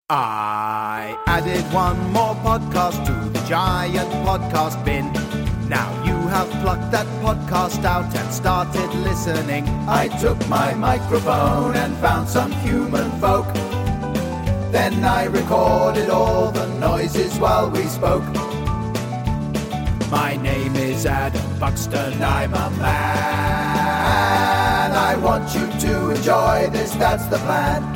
I added one more podcast to the giant podcast bin. Now you have plucked that podcast out and started listening. I took my microphone and found some human folk. Then I recorded all the noises while we spoke. My name is Adam Buxton, I'm a man. I want you to enjoy this, that's the plan.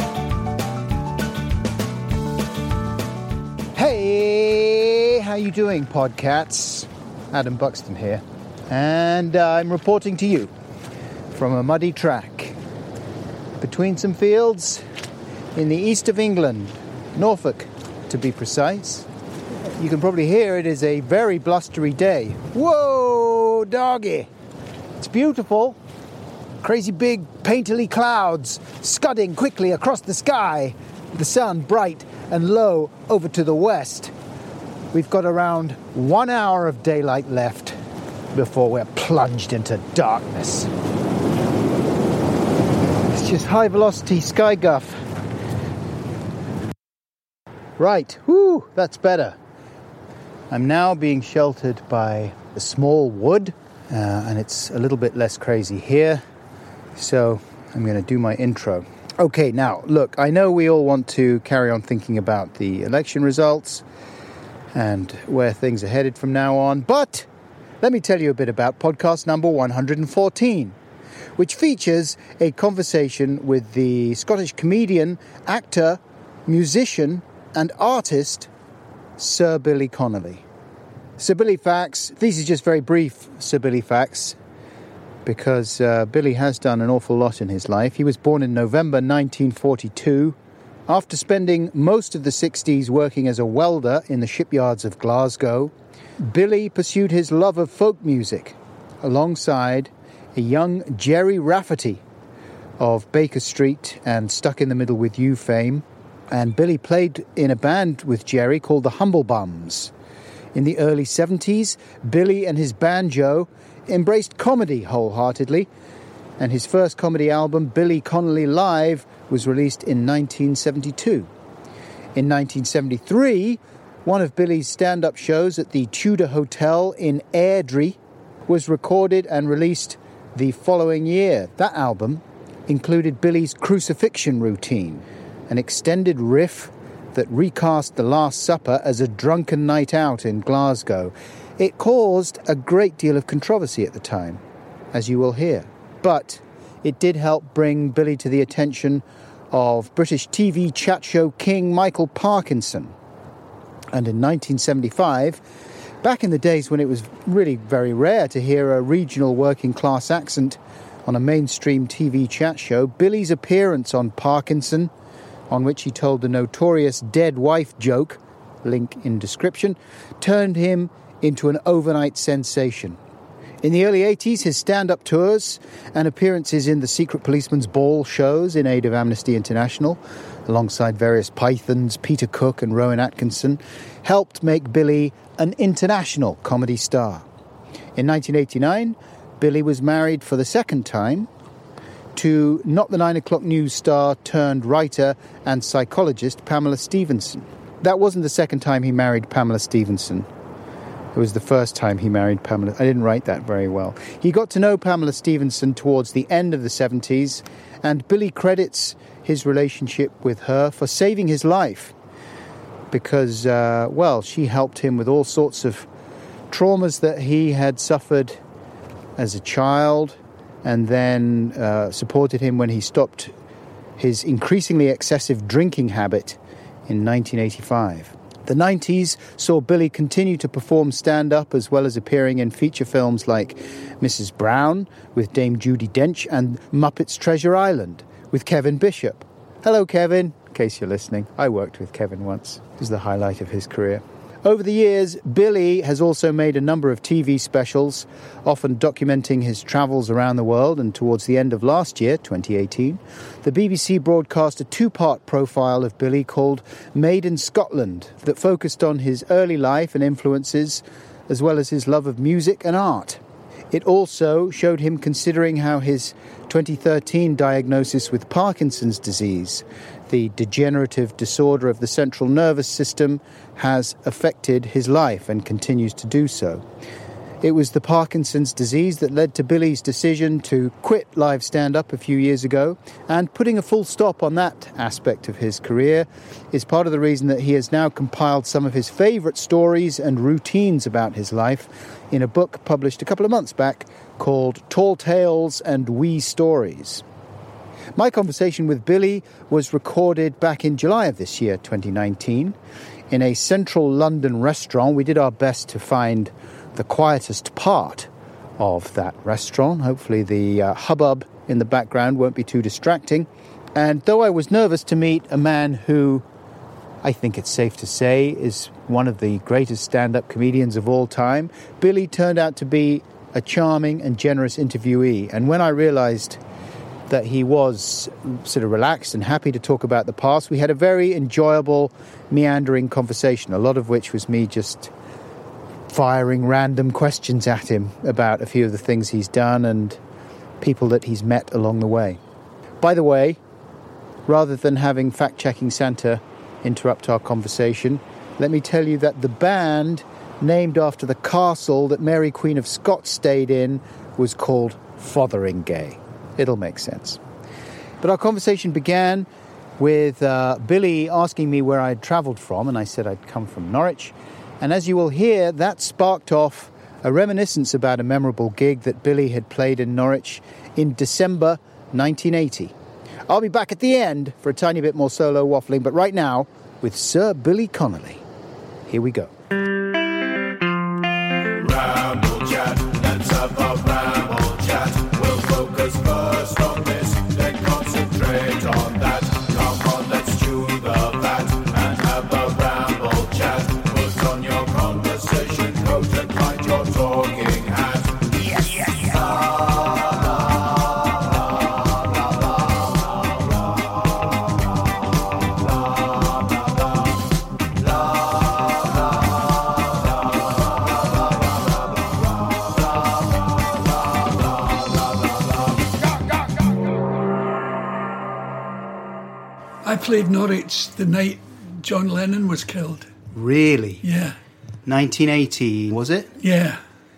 Hey, how you doing, podcats? Adam Buxton here, and I'm reporting to you from a muddy track between some fields in the east of England, Norfolk to be precise. You can probably hear it is a very blustery day. Whoa, doggy! It's beautiful. Crazy big painterly clouds scudding quickly across the sky. The sun bright and low over to the west. We've got around 1 hour of daylight left before we're plunged into darkness. It's just high velocity sky guff. Right, whoo, that's better. I'm now being sheltered by a small wood, and it's a little bit less crazy here. So I'm going to do my intro. Okay, now, look, I know we all want to carry on thinking about the election results and where things are headed from now on, but let me tell you a bit about podcast number 114, which features a conversation with the Scottish comedian, actor, musician and artist Sir Billy Connolly. Sir Billy facts, these are just very brief Sir Billy facts, because Billy has done an awful lot in his life. He was born in November 1942. After spending most of the 60s working as a welder in the shipyards of Glasgow, Billy pursued his love of folk music alongside a young Jerry Rafferty of Baker Street and Stuck in the Middle with You fame. And Billy played in a band with Jerry called the Humble Bums. In the early 70s, Billy and his banjo embraced comedy wholeheartedly, and his first comedy album, Billy Connolly Live, was released in 1972. In 1973, one of Billy's stand-up shows at the Tudor Hotel in Airdrie was recorded and released the following year. That album included Billy's crucifixion routine, an extended riff that recast The Last Supper as a drunken night out in Glasgow. It caused a great deal of controversy at the time, as you will hear. But it did help bring Billy to the attention of British TV chat show king Michael Parkinson. And in 1975, back in the days when it was really very rare to hear a regional working class accent on a mainstream TV chat show, Billy's appearance on Parkinson, on which he told the notorious dead wife joke, link in description, turned him into an overnight sensation. In the early 80s, his stand-up tours and appearances in the Secret Policeman's Ball shows in aid of Amnesty International, alongside various Pythons, Peter Cook and Rowan Atkinson, helped make Billy an international comedy star. In 1989, Billy was married for the second time to Not the 9 O'Clock News star turned writer and psychologist Pamela Stephenson. That wasn't the second time he married Pamela Stephenson. It was the first time he married Pamela. I didn't write that very well. He got to know Pamela Stephenson towards the end of the 70s, and Billy credits his relationship with her for saving his life because, she helped him with all sorts of traumas that he had suffered as a child, and then supported him when he stopped his increasingly excessive drinking habit in 1985. The 90s saw Billy continue to perform stand-up as well as appearing in feature films like Mrs. Brown with Dame Judi Dench and Muppets Treasure Island with Kevin Bishop. Hello, Kevin, in case you're listening. I worked with Kevin once. It was the highlight of his career. Over the years, Billy has also made a number of TV specials, often documenting his travels around the world, and towards the end of last year, 2018, the BBC broadcast a two-part profile of Billy called Made in Scotland that focused on his early life and influences, as well as his love of music and art. It also showed him considering how his 2013 diagnosis with Parkinson's disease, the degenerative disorder of the central nervous system, has affected his life and continues to do so. It was the Parkinson's disease that led to Billy's decision to quit live stand-up a few years ago, and putting a full stop on that aspect of his career is part of the reason that he has now compiled some of his favourite stories and routines about his life in a book published a couple of months back called Tall Tales and Wee Stories. My conversation with Billy was recorded back in July of this year, 2019, in a central London restaurant. We did our best to find the quietest part of that restaurant. Hopefully the hubbub in the background won't be too distracting. And though I was nervous to meet a man who, I think it's safe to say, is one of the greatest stand-up comedians of all time, Billy turned out to be a charming and generous interviewee. And when I realised that he was sort of relaxed and happy to talk about the past, we had a very enjoyable, meandering conversation, a lot of which was me just firing random questions at him about a few of the things he's done and people that he's met along the way. By the way, rather than having fact-checking Santa interrupt our conversation, let me tell you that the band named after the castle that Mary Queen of Scots stayed in was called Fotheringay. It'll make sense. But our conversation began with Billy asking me where I'd travelled from, and I said I'd come from Norwich. And as you will hear, that sparked off a reminiscence about a memorable gig that Billy had played in Norwich in December 1980. I'll be back at the end for a tiny bit more solo waffling, but right now, with Sir Billy Connolly. Here we go. Ramble chat, let's have a ramble chat. We'll focus first on this, then concentrate on that. Come on, let's chew the fat and have a ramble chat. Put on your conversation coat and find your talking hat. Yes, yes, yes. I played Norwich the night John Lennon was killed. Really? Yeah. 1980, was it? Yeah.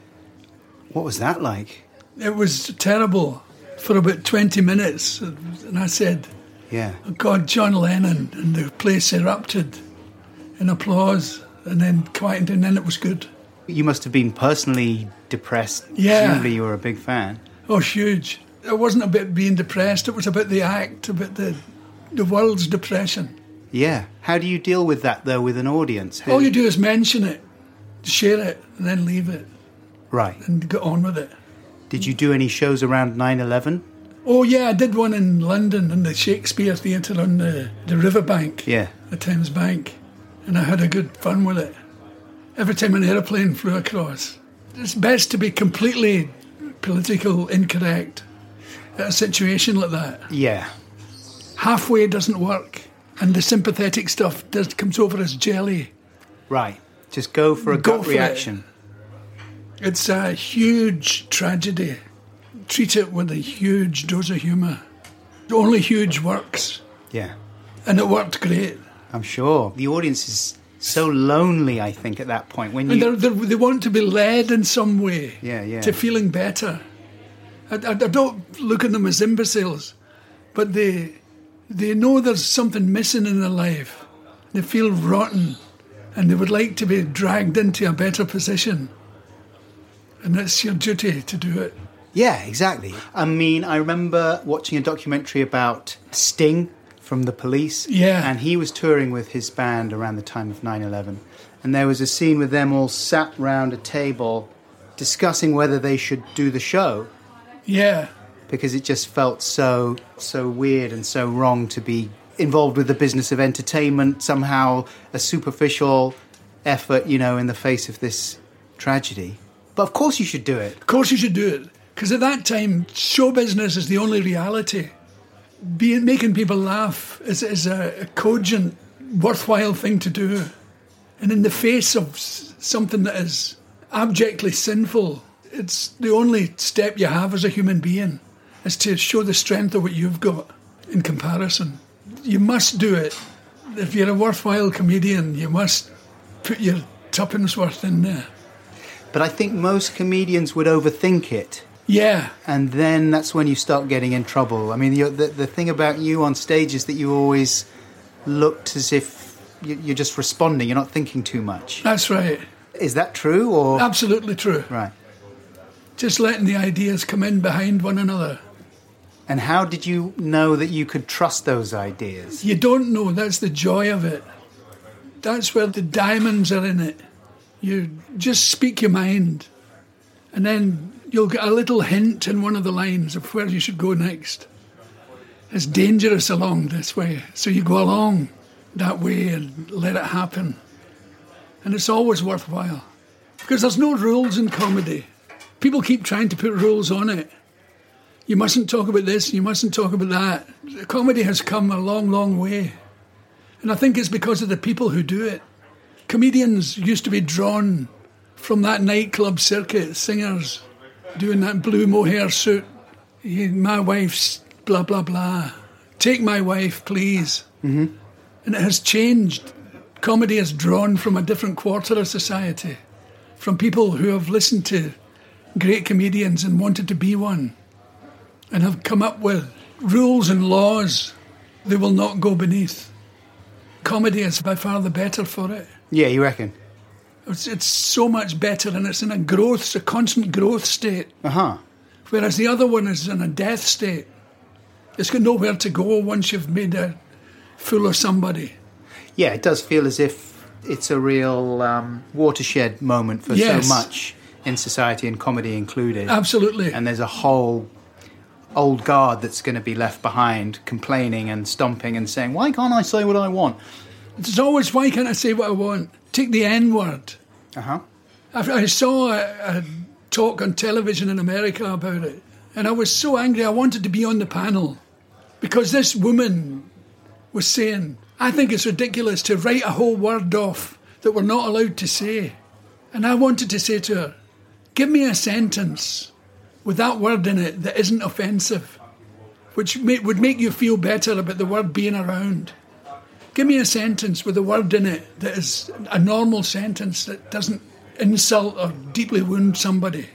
What was that like? It was terrible for about 20 minutes. And I said, Yeah. oh God, John Lennon. And the place erupted in applause and then quieted, and then it was good. You must have been personally depressed. Yeah. Presumably you were a big fan. Oh, huge. It wasn't about being depressed. It was about the act, about the world's depression. Yeah. How do you deal with that, though, with an audience? All you do is mention it, share it, and then leave it. Right. And get on with it. Did you do any shows around 9/11? Oh, yeah, I did one in London in the Shakespeare Theatre on the riverbank, Yeah. the Thames Bank, and I had a good fun with it. Every time an aeroplane flew across. It's best to be completely political incorrect at a situation like that. Yeah. Halfway doesn't work, and the sympathetic stuff comes over as jelly. Right. Just go for a Go gut for reaction. It's a huge tragedy. Treat it with a huge dose of humour. Only huge works, Yeah. and it worked great. I'm sure. The audience is so lonely, I think, at that point. When And you... they want to be led in some way Yeah. to feeling better. I don't look at them as imbeciles, but they know there's something missing in their life. They feel rotten, and they would like to be dragged into a better position. And it's your duty to do it. Yeah, exactly. I mean, I remember watching a documentary about Sting from The Police. Yeah. And he was touring with his band around the time of 9/11. And there was a scene with them all sat round a table discussing whether they should do the show, Yeah. because it just felt so weird and so wrong to be involved with the business of entertainment, somehow a superficial effort, you know, in the face of this tragedy. But of course you should do it. Of course you should do it. Because at that time, show business is the only reality. Making people laugh is a cogent, worthwhile thing to do. And in the face of something that is abjectly sinful, it's the only step you have as a human being is to show the strength of what you've got in comparison. You must do it. If you're a worthwhile comedian, you must put your tuppence worth in there. But I think most comedians would overthink it. Yeah. And then that's when you start getting in trouble. I mean, the thing about you on stage is that you always looked as if you're just responding. You're not thinking too much. That's right. Is that true? Or Absolutely true. Right. Just letting the ideas come in behind one another. And how did you know that you could trust those ideas? You don't know. That's the joy of it. That's where the diamonds are in it. You just speak your mind, and then you'll get a little hint in one of the lines of where you should go next. It's dangerous along this way, so you go along that way and let it happen. And it's always worthwhile, because there's no rules in comedy. People keep trying to put rules on it. You mustn't talk about this, you mustn't talk about that. Comedy has come a long, long way. And I think it's because of the people who do it. Comedians used to be drawn from that nightclub circuit, singers doing that blue mohair suit. My wife's blah, blah, blah. Take my wife, please. Mm-hmm. And it has changed. Comedy is drawn from a different quarter of society, from people who have listened to great comedians and wanted to be one, and have come up with rules and laws they will not go beneath. Comedy is by far the better for it. Yeah, you reckon? It's so much better, and it's in a growth, it's a constant growth state. Uh-huh. Whereas the other one is in a death state. It's got nowhere to go once you've made a fool of somebody. Yeah, it does feel as if it's a real watershed moment for so much in society, and comedy included. Absolutely. And there's a whole old guard that's going to be left behind, complaining and stomping and saying, why can't I say what I want? It's always, why can't I say what I want? Take the N-word. Uh-huh. I saw a talk on television in America about it, and I was so angry I wanted to be on the panel, because this woman was saying, I think it's ridiculous to write a whole word off that we're not allowed to say. And I wanted to say to her, give me a sentence with that word in it that isn't offensive, which would make you feel better about the word being around. Give me a sentence with a word in it that is a normal sentence that doesn't insult or deeply wound somebody.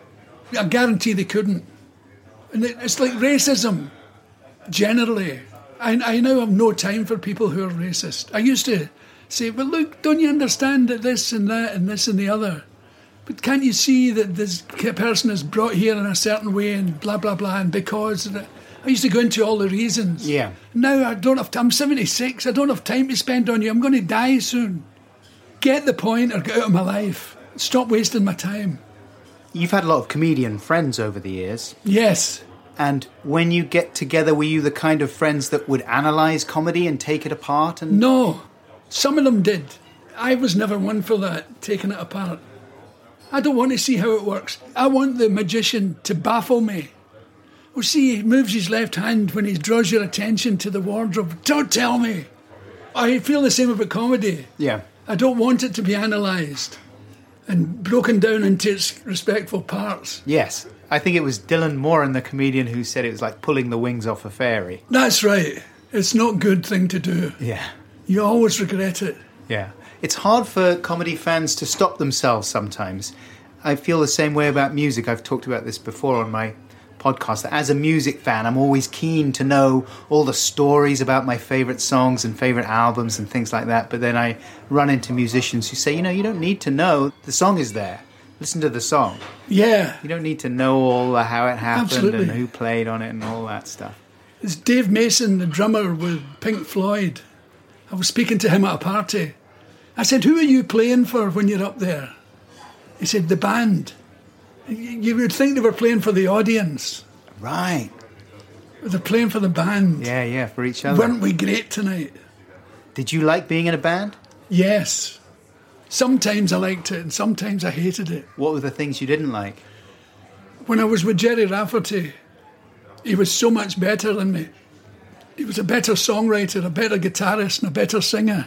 I guarantee they couldn't. And it's like racism, generally. I now have no time for people who are racist. I used to say, well, look, don't you understand that this and that and this and the other? But can't you see that this person is brought here in a certain way and blah, blah, blah, and because... I used to go into all the reasons. Yeah. Now I don't have time. I'm 76. I don't have time to spend on you. I'm going to die soon. Get the point or get out of my life. Stop wasting my time. You've had a lot of comedian friends over the years. Yes. And when you get together, were you the kind of friends that would analyse comedy and take it apart? And No. Some of them did. I was never one for that, taking it apart. I don't want to see how it works. I want the magician to baffle me. Well, see, he moves his left hand when he draws your attention to the wardrobe. Don't tell me. I feel the same about comedy. Yeah. I don't want it to be analysed and broken down into its respectful parts. Yes. I think it was Dylan Moran, the comedian, who said it was like pulling the wings off a fairy. That's right. It's not a good thing to do. Yeah. You always regret it. Yeah. It's hard for comedy fans to stop themselves sometimes. I feel the same way about music. I've talked about this before on my podcast. As a music fan, I'm always keen to know all the stories about my favourite songs and favourite albums and things like that. But then I run into musicians who say, you don't need to know. The song is there. Listen to the song. Yeah. You don't need to know all how it happened. Absolutely. And who played on it and all that stuff. It's Dave Mason, the drummer with Pink Floyd. I was speaking to him at a party. I said, who are you playing for when you're up there? He said, the band. You would think they were playing for the audience. Right. But they're playing for the band. Yeah, for each other. Weren't we great tonight? Did you like being in a band? Yes. Sometimes I liked it and sometimes I hated it. What were the things you didn't like? When I was with Jerry Rafferty, he was so much better than me. He was a better songwriter, a better guitarist and a better singer.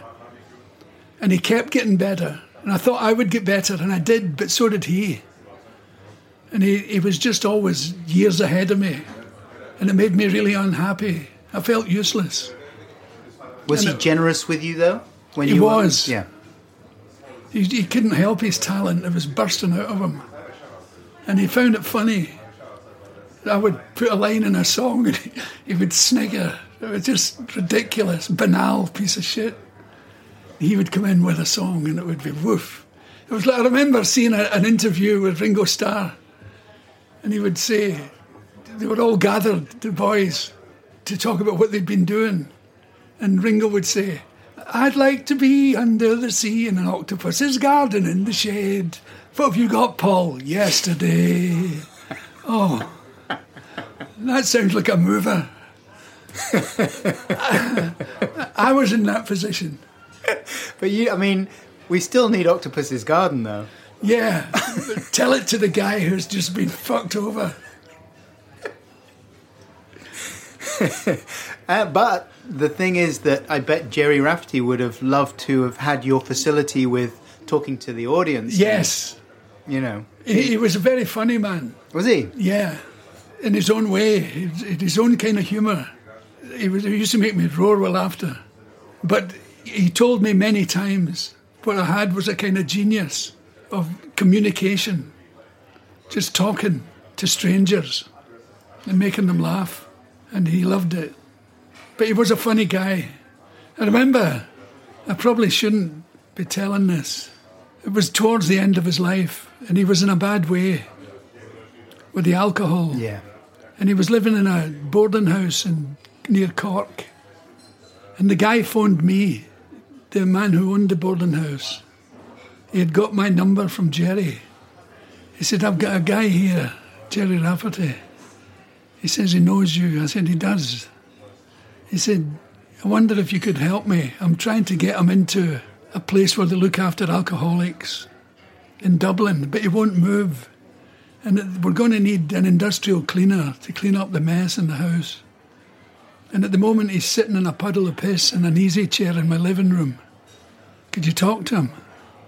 And he kept getting better. And I thought I would get better, and I did, but so did he. And he was just always years ahead of me. And it made me really unhappy. I felt useless. Was he generous with you, though? When He was. Yeah. He couldn't help his talent. It was bursting out of him. And he found it funny. I would put a line in a song and he would snigger. It was just ridiculous, banal piece of shit. He would come in with a song and it would be woof. It was like, I remember seeing an interview with Ringo Starr, and he would say, they were all gathered, the boys, to talk about what they'd been doing. And Ringo would say, I'd like to be under the sea in an octopus's garden in the shade. What have you got, Paul? Yesterday. Oh, that sounds like a mover. I was in that position. But we still need Octopus's Garden, though. Yeah, tell it to the guy who's just been fucked over. But the thing is that I bet Gerry Rafferty would have loved to have had your facility with talking to the audience. Yes. And, He was a very funny man. Was he? Yeah, in his own way, his own kind of humour. He used to make me roar with laughter. But he told me many times what I had was a kind of genius of communication, just talking to strangers and making them laugh. And he loved it. But he was a funny guy. I remember, I probably shouldn't be telling this. It was towards the end of his life, and he was in a bad way with the alcohol. Yeah. And he was living in a boarding house near Cork. And the guy phoned me, the man who owned the boarding house. He had got my number from Gerry. He said, I've got a guy here, Gerry Rafferty. He says he knows you. I said, he does. He said, I wonder if you could help me. I'm trying to get him into a place where they look after alcoholics in Dublin, but he won't move. And we're going to need an industrial cleaner to clean up the mess in the house. And at the moment, he's sitting in a puddle of piss in an easy chair in my living room. Could you talk to him?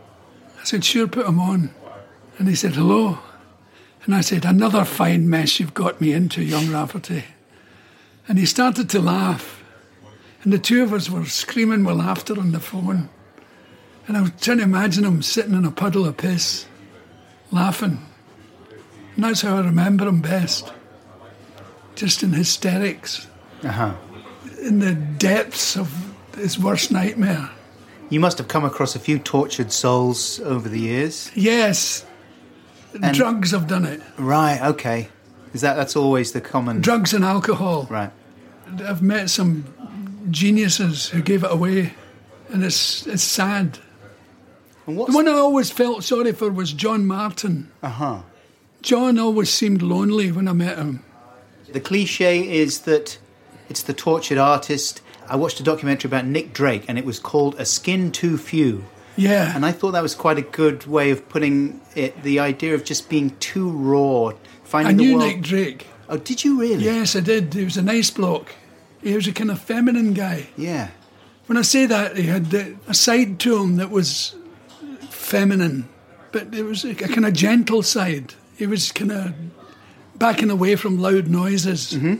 I said, sure, put him on. And he said, hello. And I said, another fine mess you've got me into, young Rafferty. And he started to laugh. And the two of us were screaming with laughter on the phone. And I was trying to imagine him sitting in a puddle of piss, laughing. And that's how I remember him best. Just in hysterics. Uh-huh. In the depths of his worst nightmare. You must have come across a few tortured souls over the years. Yes. And drugs have done it. Right, okay. That's always the common... Drugs and alcohol. Right. I've met some geniuses who gave it away, and it's sad. And the one I always felt sorry for was John Martin. Uh-huh. John always seemed lonely when I met him. The cliche is that it's the tortured artist. I watched a documentary about Nick Drake, and it was called A Skin Too Few. Yeah. And I thought that was quite a good way of putting it, the idea of just being too raw. I knew Nick Drake. Oh, did you really? Yes, I did. He was a nice bloke. He was a kind of feminine guy. Yeah. When I say that, he had a side to him that was feminine, but it was a kind of gentle side. He was kind of backing away from loud noises. Mm-hmm.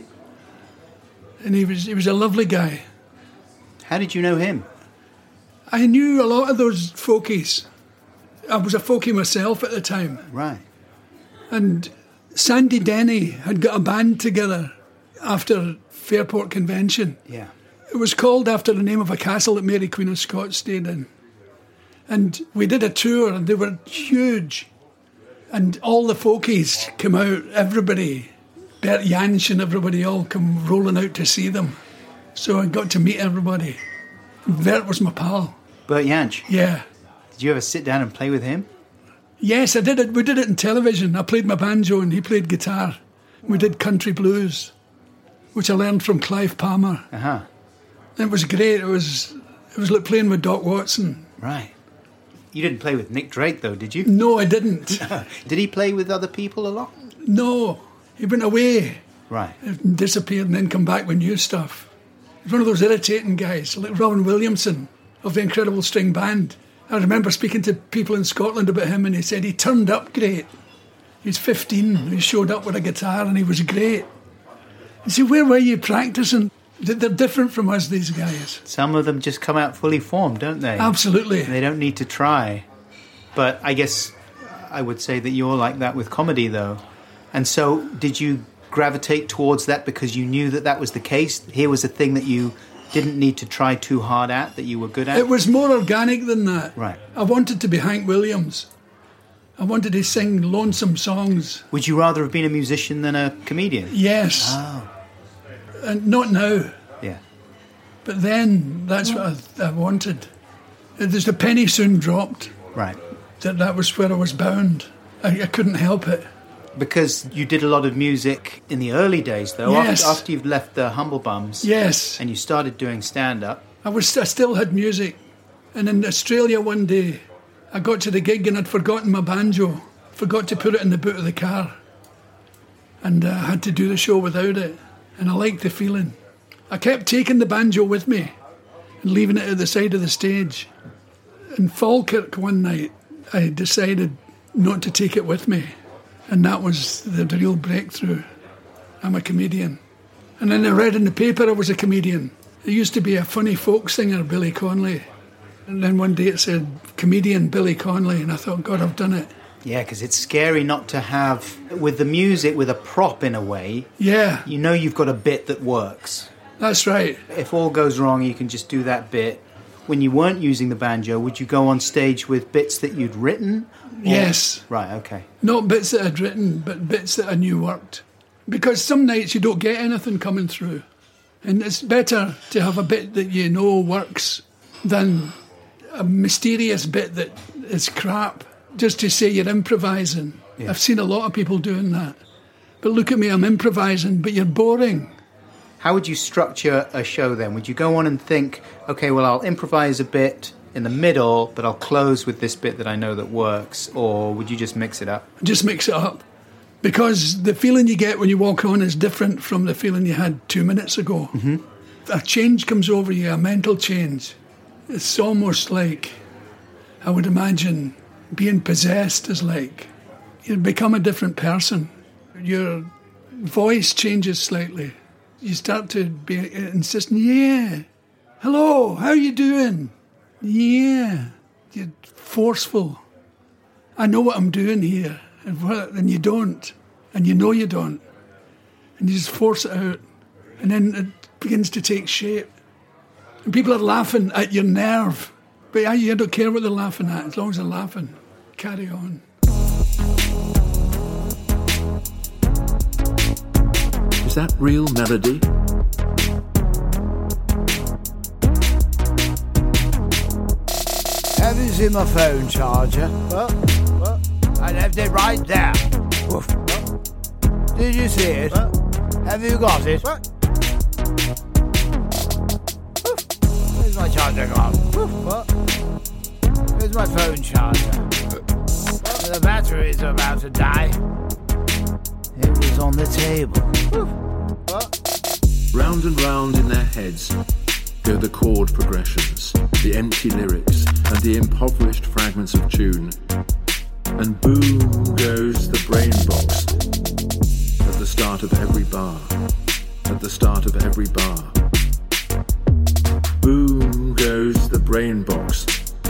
And he was a lovely guy. How did you know him? I knew a lot of those folkies. I was a folkie myself at the time. Right. And Sandy Denny had got a band together after Fairport Convention. Yeah. It was called after the name of a castle that Mary Queen of Scots stayed in. And we did a tour, and they were huge. And all the folkies came out, everybody, Bert Jansch and everybody all come rolling out to see them. So I got to meet everybody. Bert was my pal. Bert Jansch? Yeah. Did you ever sit down and play with him? Yes, I did it. We did it in television. I played my banjo and he played guitar. We did country blues, which I learned from Clive Palmer. Uh-huh. And it was great. It was like playing with Doc Watson. Right. You didn't play with Nick Drake, though, did you? No, I didn't. Did he play with other people a lot? No. He went away. Right. And disappeared and then come back with new stuff. He's one of those irritating guys, like Robin Williamson of the Incredible String Band. I remember speaking to people in Scotland about him, and he said he turned up great, He was 15. He showed up with a guitar and he was great. You see, where were you practicing? They're different from us, these guys. Some of them just come out fully formed, don't they? Absolutely. They don't need to try. But I guess I would say that you're like that with comedy, though. And so did you gravitate towards that because you knew that that was the case? Here was a thing that you didn't need to try too hard at, that you were good at? It was more organic than that. Right. I wanted to be Hank Williams. I wanted to sing lonesome songs. Would you rather have been a musician than a comedian? Yes. Oh. And not now. Yeah. But then, that's what I wanted. The penny soon dropped. Right. That was where I was bound. I couldn't help it. Because you did a lot of music in the early days, though. Yes. After you've left the Humble Bums. Yes. And you started doing stand-up. I still had music. And in Australia one day, I got to the gig and I'd forgotten my banjo. Forgot to put it in the boot of the car. And I had to do the show without it. And I liked the feeling. I kept taking the banjo with me and leaving it at the side of the stage. In Falkirk one night, I decided not to take it with me. And that was the real breakthrough. I'm a comedian. And then I read in the paper I was a comedian. There used to be a funny folk singer, Billy Connolly. And then one day it said, comedian Billy Connolly. And I thought, God, I've done it. Yeah, because it's scary not to have, with the music, with a prop in a way. Yeah. You know you've got a bit that works. That's right. If all goes wrong, you can just do that bit. When you weren't using the banjo, would you go on stage with bits that you'd written? Yes. Right, okay. Not bits that I'd written, but bits that I knew worked. Because some nights you don't get anything coming through. And it's better to have a bit that you know works than a mysterious bit that is crap, just to say you're improvising. Yeah. I've seen a lot of people doing that. But look at me, I'm improvising, but you're boring. How would you structure a show then? Would you go on and think, okay, well, I'll improvise a bit in the middle, but I'll close with this bit that I know that works? Or would you just mix it up? Just mix it up. Because the feeling you get when you walk on is different from the feeling you had 2 minutes ago. Mm-hmm. A change comes over you, a mental change. It's almost like, I would imagine, being possessed is like, you become a different person. Your voice changes slightly. You start to be insistent, yeah, hello, how you doing? Yeah, you're forceful. I know what I'm doing here, and you don't, and you know you don't. And you just force it out, and then it begins to take shape. And people are laughing at your nerve, but you don't care what they're laughing at, as long as they're laughing. Carry on. Is that real melody? Have you seen my phone charger? What? I left it right there. Woof. Did you see it? Have you got it? Where's my charger gone? Where's my phone charger? The battery's about to die. It was on the table. Round and round in their heads go the chord progressions, the empty lyrics, and the impoverished fragments of tune. And boom goes the brain box at the start of every bar, at the start of every bar. Boom goes the brain box.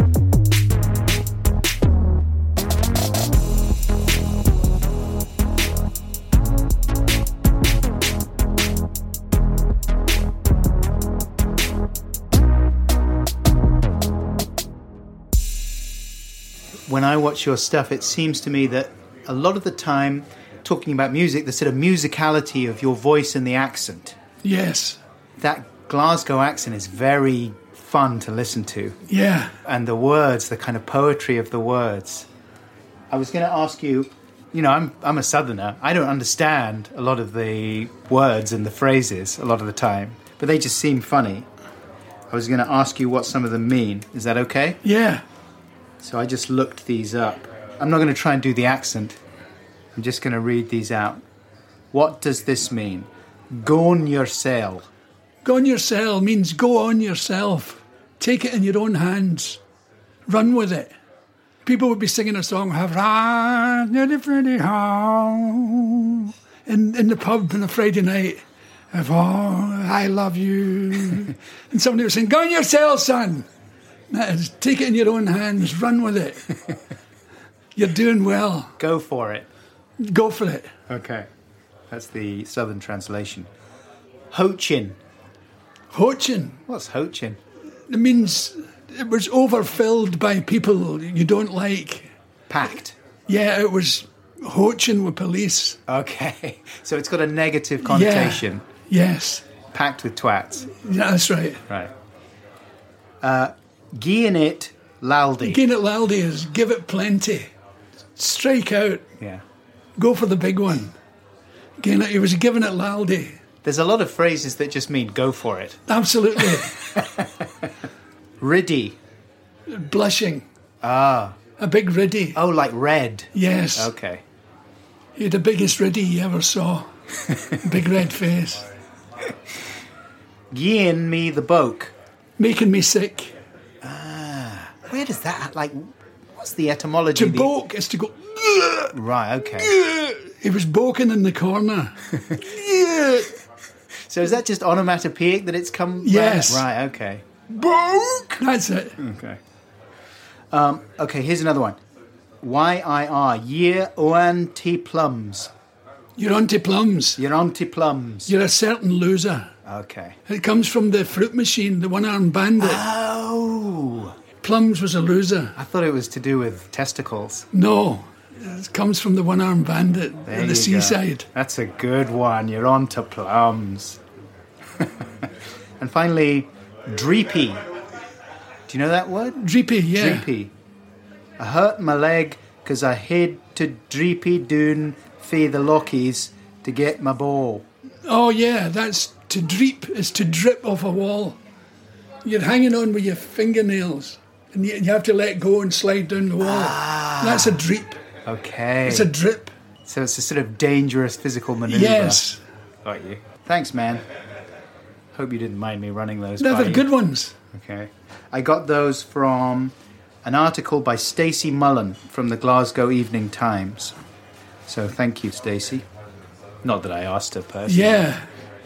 When I watch your stuff, it seems to me that a lot of the time, talking about music, the sort of musicality of your voice and the accent. Yes. That Glasgow accent is very fun to listen to. Yeah. And the words, the kind of poetry of the words. I was going to ask you, you know, I'm a southerner. I don't understand a lot of the words and the phrases a lot of the time, but they just seem funny. I was going to ask you what some of them mean. Is that okay? Yeah. So I just looked these up. I'm not going to try and do the accent. I'm just going to read these out. What does this mean? Go on yoursel. Go on yoursel means go on yourself. Take it in your own hands. Run with it. people would be singing a song, have in the pub on a Friday night. I love you. And somebody would sing, go on yourself, son. That is, take it in your own hands, run with it. You're doing well. Go for it. Go for it. Okay. That's the southern translation. Hochin. Hochin. What's Hochin? It means it was overfilled by people you don't like. Packed. Yeah, it was hochin with police. Okay. So it's got a negative connotation. Yeah. Yes. Packed with twats. Yeah, that's right. Right. Gianit Laldi. Gianit Laldi is give it plenty. Strike out. Yeah. Go for the big one. He was giving it Laldi. There's a lot of phrases that just mean go for it. Absolutely. Riddy. Blushing. Ah. A big riddy. Oh, like red. Yes. Okay. He had the biggest riddy you ever saw. Big red face. Gien me the boke. Making me sick. Ah. Where does that, like, what's the etymology? To boke is to go... Right, okay. He was boking in the corner. So is that just onomatopoeic that it's come... Yes. Right, okay. Boke! That's it. Okay. Okay, here's another one. Y-I-R. Year Oanti Plums. You're onto plums. You're onto plums. You're a certain loser. Okay. It comes from the fruit machine, the one-armed bandit. Oh. Plums was a loser. I thought it was to do with testicles. No. It comes from the one-armed bandit There at the you seaside. go. That's a good one. You're on to plums. And finally, dreepy. Do you know that word? Dreepy, yeah. Dreepy. I hurt my leg because I had to dreepy doon fae the lockies to get my ball. Oh, yeah, that's to dreep, is to drip off a wall. You're hanging on with your fingernails and you have to let go and slide down the wall. That's a dreep. Okay. It's a drip. So it's a sort of dangerous physical manoeuvre. Yes. Got you. Thanks, man. Hope you didn't mind me running those They're by the you. good ones. Okay. I got those from an article by Stacey Mullen from the Glasgow Evening Times. So thank you, Stacey. Not that I asked her personally. Yeah.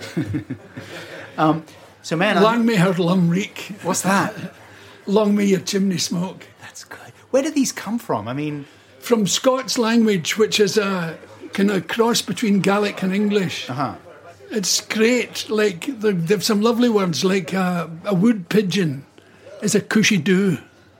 So, man, Lang may her lumreek. what's that? Long may your chimney smoke. That's good. Where did these come from? I mean... From Scots language, which is a kind of cross between Gaelic and English. Uh-huh. It's great. Like, they've some lovely words, like a wood pigeon is a cushy doo.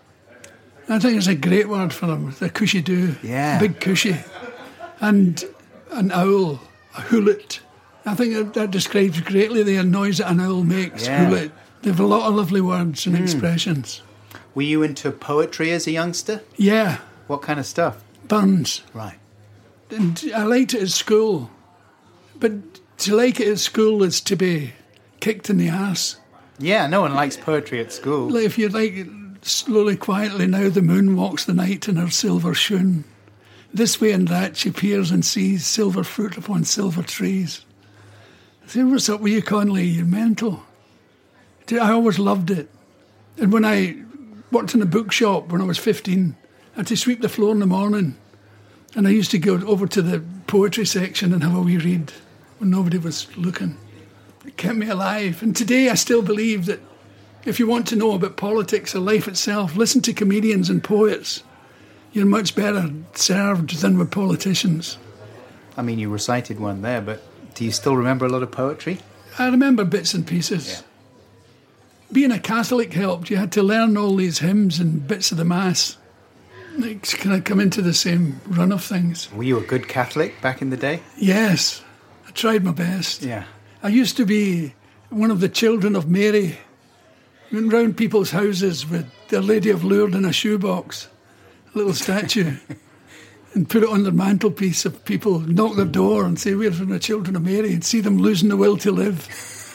I think it's a great word for them, the cushy doo. Yeah. Big cushy. And an owl, a hoolet. I think that describes greatly the noise that an owl makes, Yeah. hoolet. They have a lot of lovely words and expressions. Were you into poetry as a youngster? Yeah, What kind of stuff? Burns. Right. And I liked it at school. But to like it at school is to be kicked in the arse. Yeah, no one likes poetry at school. Like if you like it slowly, quietly, now the moon walks the night in her silver shoon. This way and that she peers and sees silver fruit upon silver trees. I say, what's up with you, Conley? You're mental. I always loved it. And when I worked in a bookshop when I was 15, I had to sweep the floor in the morning. And I used to go over to the poetry section and have a wee read when nobody was looking. It kept me alive. And today I still believe that if you want to know about politics or life itself, listen to comedians and poets. You're much better served than with politicians. I mean, you recited one there, but do you still remember a lot of poetry? I remember bits and pieces. Yeah. Being a Catholic helped. You had to learn all these hymns and bits of the Mass. They kind of come into the same run of things. Were you a good Catholic back in the day? Yes, I tried my best. Yeah. I used to be one of the children of Mary. Went round people's houses with the Lady of Lourdes in a shoebox, a little statue, and put it on their mantelpiece if people knock their door and say, we're from the children of Mary, and see them losing the will to live.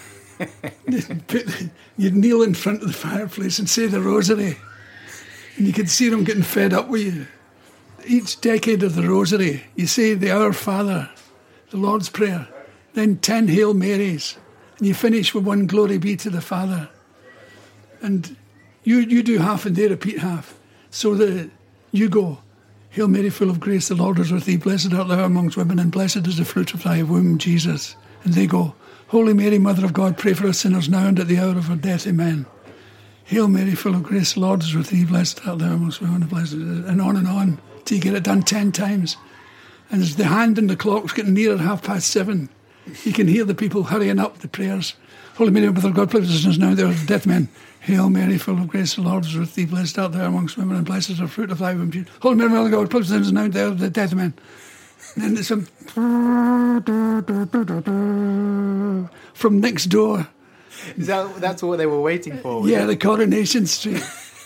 You'd kneel in front of the fireplace and say the rosary, and you could see them getting fed up with you. Each decade of the rosary, you say the Our Father, the Lord's Prayer, then 10 Hail Marys, and you finish with one Glory be to the Father. And you do half and they repeat half. So the You go, Hail Mary, full of grace, the Lord is with thee. Blessed art thou amongst women, and blessed is the fruit of thy womb, Jesus. And they go, Holy Mary, Mother of God, pray for us sinners now and at the hour of our death. Amen. Hail Mary, full of grace, the Lord is with thee. Blessed art thou amongst women, and blessed, and on, till you get it done 10 times. And as the hand and the clock's getting nearer 7:30, you can hear the people hurrying up the prayers. Holy Mary, Mother of God, pray for us sinners now and at the hour of our death. Amen. Hail Mary, full of grace, the Lord is with thee. Blessed art thou amongst women, and blessed is the fruit of thy womb, Jesus. Holy Mary, Mother of God, pray for us sinners now and at the hour of our death. Amen. And then there's some from next door. That's what they were waiting for? Yeah, the Coronation Street.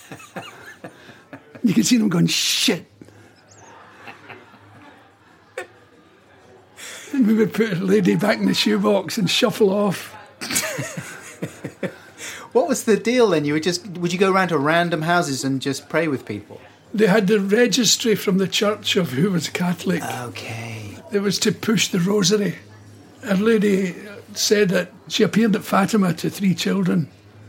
You can see them going, shit. And we would put a lady back in the shoebox and shuffle off. What was the deal then? Would you go around to random houses and just pray with people? They had the registry from the church of who was Catholic. Okay. It was to push the rosary. A lady said that she appeared at Fatima to 3 children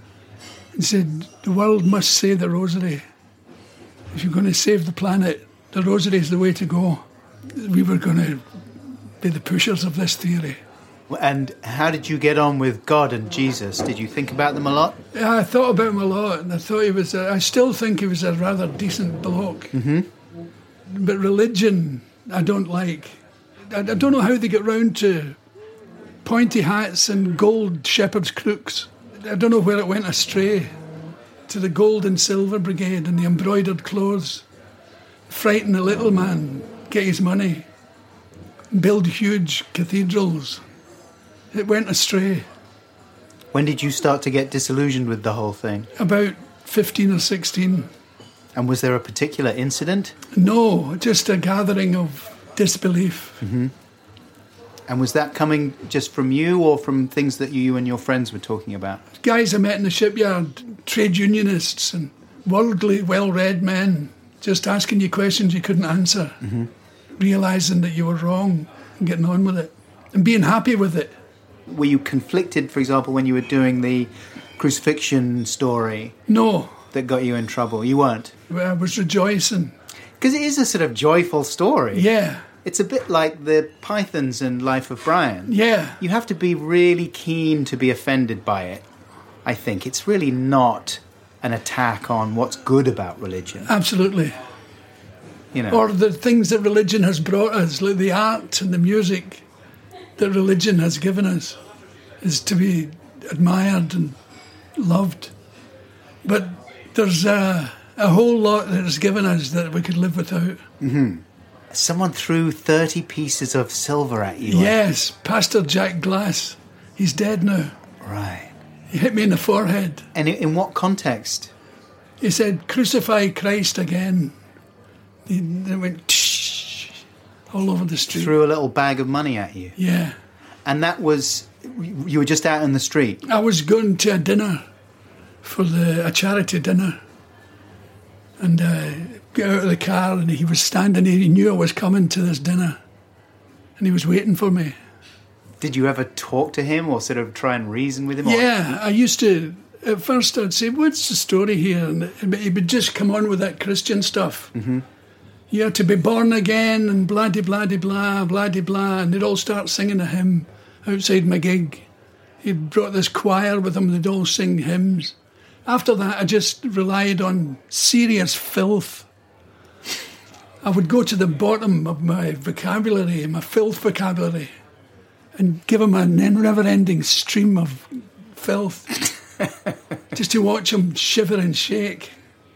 and said, the world must say the rosary. If you're going to save the planet, the rosary is the way to go. We were going to be the pushers of this theory. And how did you get on with God and Jesus? Did you think about them a lot? Yeah, I thought about him a lot, and I thought I still think he was a rather decent bloke. Mm-hmm. But religion, I don't like. I don't know how they get round to pointy hats and gold shepherd's crooks. I don't know where it went astray. To the gold and silver brigade and the embroidered clothes. Frighten the little man, get his money, build huge cathedrals. It went astray. When did you start to get disillusioned with the whole thing? About 15 or 16. And was there a particular incident? No, just a gathering of disbelief. Mm-hmm. And was that coming just from you or from things that you and your friends were talking about? Guys I met in the shipyard, trade unionists and worldly, well-read men, just asking you questions you couldn't answer, realising that you were wrong and getting on with it and being happy with it. Were you conflicted, for example, when you were doing the crucifixion story? No. That got you in trouble? You weren't? I was rejoicing. Because it is a sort of joyful story. Yeah. It's a bit like the Pythons in Life of Brian. Yeah. You have to be really keen to be offended by it, I think. It's really not an attack on what's good about religion. Absolutely. You know. Or the things that religion has brought us, like the art and the music that religion has given us, is to be admired and loved. But there's a whole lot that it's given us that we could live without. Mm-hmm. Someone threw 30 pieces of silver at you. Yes, Pastor Jack Glass. He's dead now. Right. He hit me in the forehead. And in what context? He said, crucify Christ again. They went tsh, all over the street. Threw a little bag of money at you. Yeah. And that was, you were just out in the street? I was going to a dinner for a charity dinner. And got out of the car and he was standing there. He knew I was coming to this dinner. And he was waiting for me. Did you ever talk to him or sort of try and reason with him? Yeah, I used to. At first I'd say, what's the story here? And he would just come on with that Christian stuff. Mm-hmm. You have to be born again and blah-de-blah-de-blah, blah-de-blah. And they'd all start singing a hymn outside my gig. He'd brought this choir with him. They'd all sing hymns. After that, I just relied on serious filth. I would go to the bottom of my vocabulary, my filth vocabulary, and give him an never-ending stream of filth, just to watch him shiver and shake.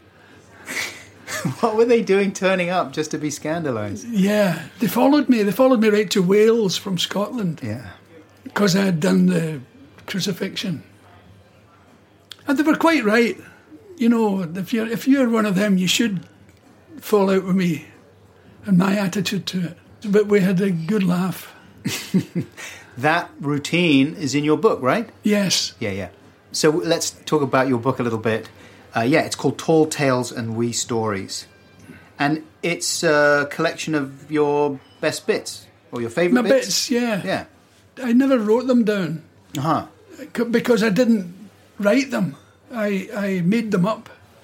What were they doing turning up just to be scandalised? Yeah, they followed me. They followed me right to Wales from Scotland. Yeah. Because I had done the crucifixion. And they were quite right. You know, if you're one of them, you should fall out with me and my attitude to it. But we had a good laugh. That routine is in your book, right? Yes. Yeah. So let's talk about your book a little bit. It's called Tall Tales and Wee Stories. And it's a collection of your best bits, or your favourite bits? My bits, yeah. Yeah. I never wrote them down. Uh-huh. Because I didn't write them. I made them up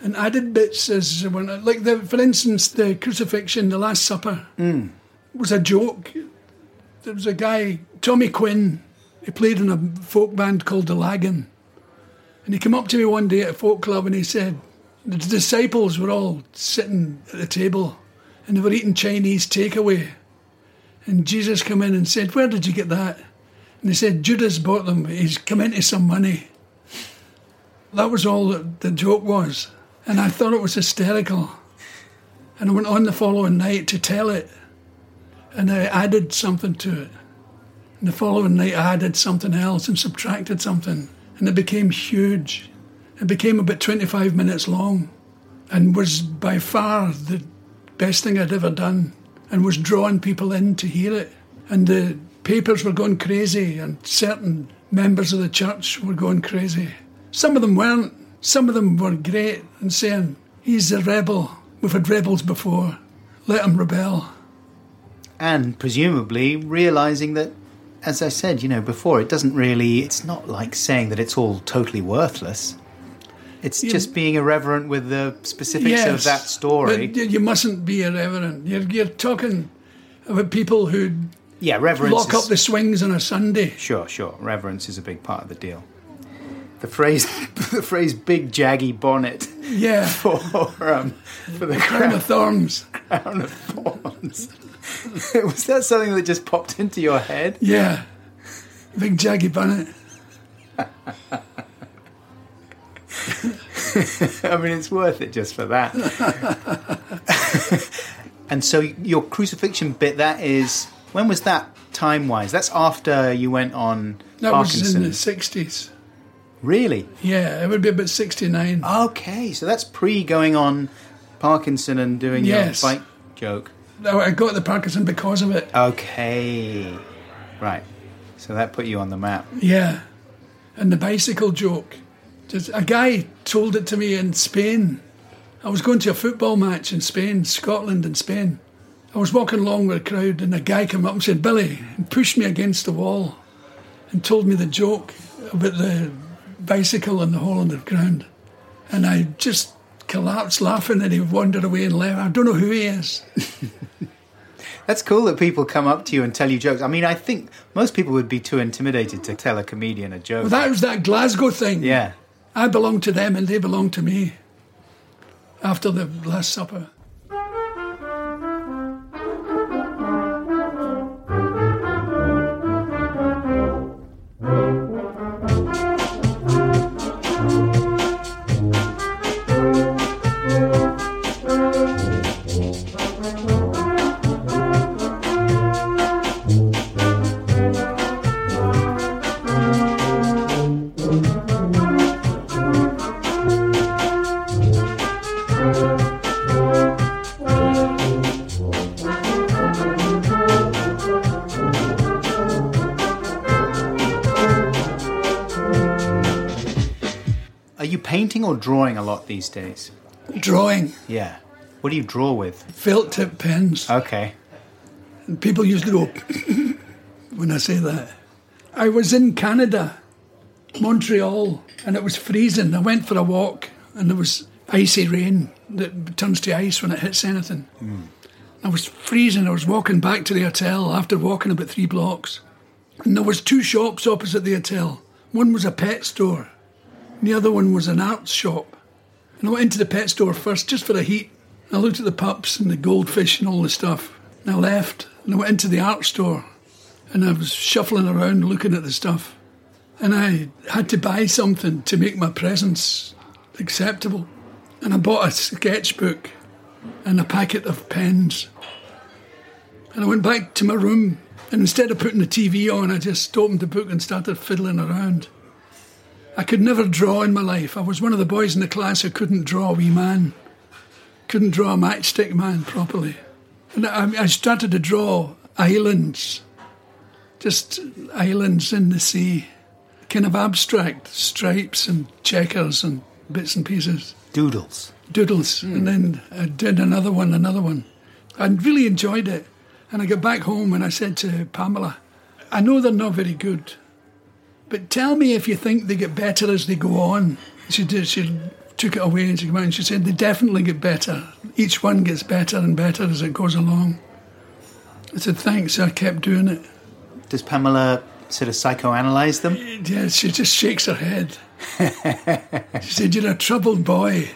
and added bits as when, for instance, the crucifixion, the Last Supper, was a joke. There was a guy, Tommy Quinn, he played in a folk band called the Lagan, and he came up to me one day at a folk club and he said, the disciples were all sitting at the table and they were eating Chinese takeaway, and Jesus came in and said, "Where did you get that?" And they said, "Judas bought them, he's come into some money." That was all that the joke was. And I thought it was hysterical. And I went on the following night to tell it. And I added something to it. And the following night I added something else and subtracted something. And it became huge. It became about 25 minutes long. And was by far the best thing I'd ever done. And was drawing people in to hear it. And the papers were going crazy. And certain members of the church were going crazy. Some of them weren't. Some of them were great and saying, "He's a rebel. We've had rebels before. Let him rebel." And presumably realising that, as I said, before, it's not like saying that it's all totally worthless. It's just being irreverent with the specifics of that story. But you mustn't be irreverent. You're talking about people who lock up the swings on a Sunday. Sure. Reverence is a big part of the deal. The phrase "big jaggy bonnet." Yeah. For the crown of thorns. Crown of thorns. Was that something that just popped into your head? Yeah. Big jaggy bonnet. I mean, it's worth it just for that. And so your crucifixion bit, when was that time-wise? That's after you went on Parkinson's. That was in the 60s. Really? Yeah, it would be about 69. Okay, so that's pre-going on Parkinson and doing your bike joke. No, I got the Parkinson because of it. Okay. Right. So that put you on the map. Yeah. And the bicycle joke. Just a guy told it to me in Spain. I was going to a football match in Spain, Scotland and Spain. I was walking along with a crowd and a guy came up and said, "Billy," and pushed me against the wall and told me the joke about the bicycle and the hole in the ground. And I just collapsed laughing and he wandered away and left. I don't know who he is. That's cool that people come up to you and tell you jokes. I mean, I think most people would be too intimidated to tell a comedian a joke. Well, that was that Glasgow thing. Yeah. I belonged to them and they belonged to me after the Last Supper. Are you painting or drawing a lot these days? Drawing. Yeah. What do you draw with? Felt tip pens. Okay. And people usually go when I say that. I was in Canada, Montreal, and it was freezing. I went for a walk and there was icy rain that turns to ice when it hits anything. I was freezing. I was walking back to the hotel after walking about 3 blocks. And there was 2 shops opposite the hotel. One was a pet store. And the other one was an arts shop. And I went into the pet store first just for the heat. I looked at the pups and the goldfish and all the stuff. And I left and I went into the art store. And I was shuffling around looking at the stuff. And I had to buy something to make my presence acceptable. And I bought a sketchbook and a packet of pens. And I went back to my room. And instead of putting the TV on, I just opened the book and started fiddling around. I could never draw in my life. I was one of the boys in the class who couldn't draw a wee man. Couldn't draw a matchstick man properly. And I started to draw islands. Just islands in the sea. Kind of abstract stripes and checkers and bits and pieces. Doodles. And then I did another one. I really enjoyed it. And I got back home and I said to Pamela, "I know they're not very good, but tell me if you think they get better as they go on." She took it away and she came out and she said, they definitely get better. Each one gets better and better as it goes along. I said, thanks, so I kept doing it. Does Pamela sort of psychoanalyze them? Yeah, she just shakes her head. She said, you're a troubled boy.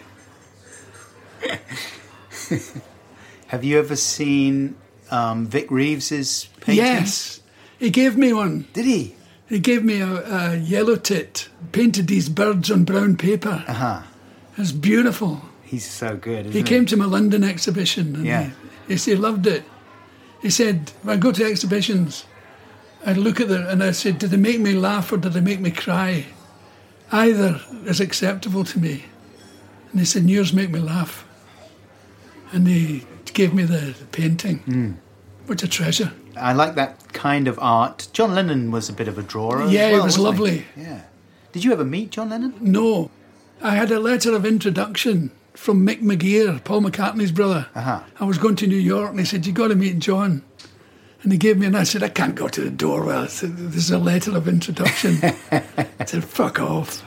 Have you ever seen Vic Reeves's paintings? Yes, he gave me one. Did he? He gave me a yellow tit, painted these birds on brown paper. Uh-huh. It was beautiful. He's so good, isn't He came to my London exhibition and Yeah. he loved it. He said, when I go to exhibitions, I'd look at them and I said, did they make me laugh or did they make me cry? Either is acceptable to me. And he said, yours make me laugh. And he gave me the painting, which a treasure. I like that kind of art. John Lennon was a bit of a drawer as Yeah, well, he was wasn't lovely. Yeah. Did you ever meet John Lennon? No. I had a letter of introduction from Mick McGear, Paul McCartney's brother. Uh-huh. I was going to New York and he said, you got to meet John. And he gave me, and I said, I can't go to the door. Well, I said, this is a letter of introduction. I said, fuck off.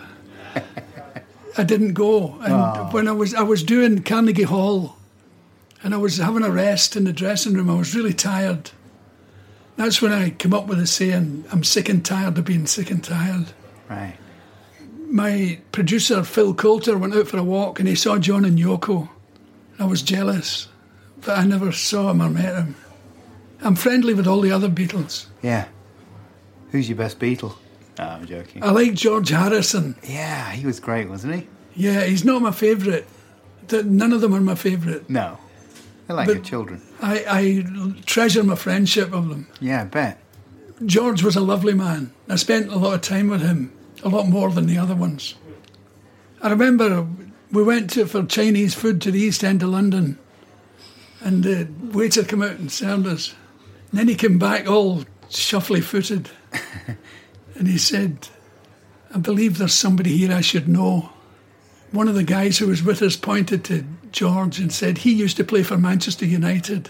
I didn't go. And when I was doing Carnegie Hall and I was having a rest in the dressing room, I was really tired. That's when I came up with the saying, I'm sick and tired of being sick and tired. Right. My producer, Phil Coulter, went out for a walk and he saw John and Yoko. I was jealous, but I never saw him or met him. I'm friendly with all the other Beatles. Yeah. Who's your best Beatle? No, I'm joking. I like George Harrison. Yeah, he was great, wasn't he? Yeah, he's not my favourite. None of them are my favourite. No. They're like But- your children. I treasure my friendship of them. Yeah, I bet. George was a lovely man. I spent a lot of time with him, a lot more than the other ones. I remember we went for Chinese food to the East End of London and the waiter came out and served us. And then he came back all shuffly-footed and he said, I believe there's somebody here I should know. One of the guys who was with us pointed to George and said, he used to play for Manchester United.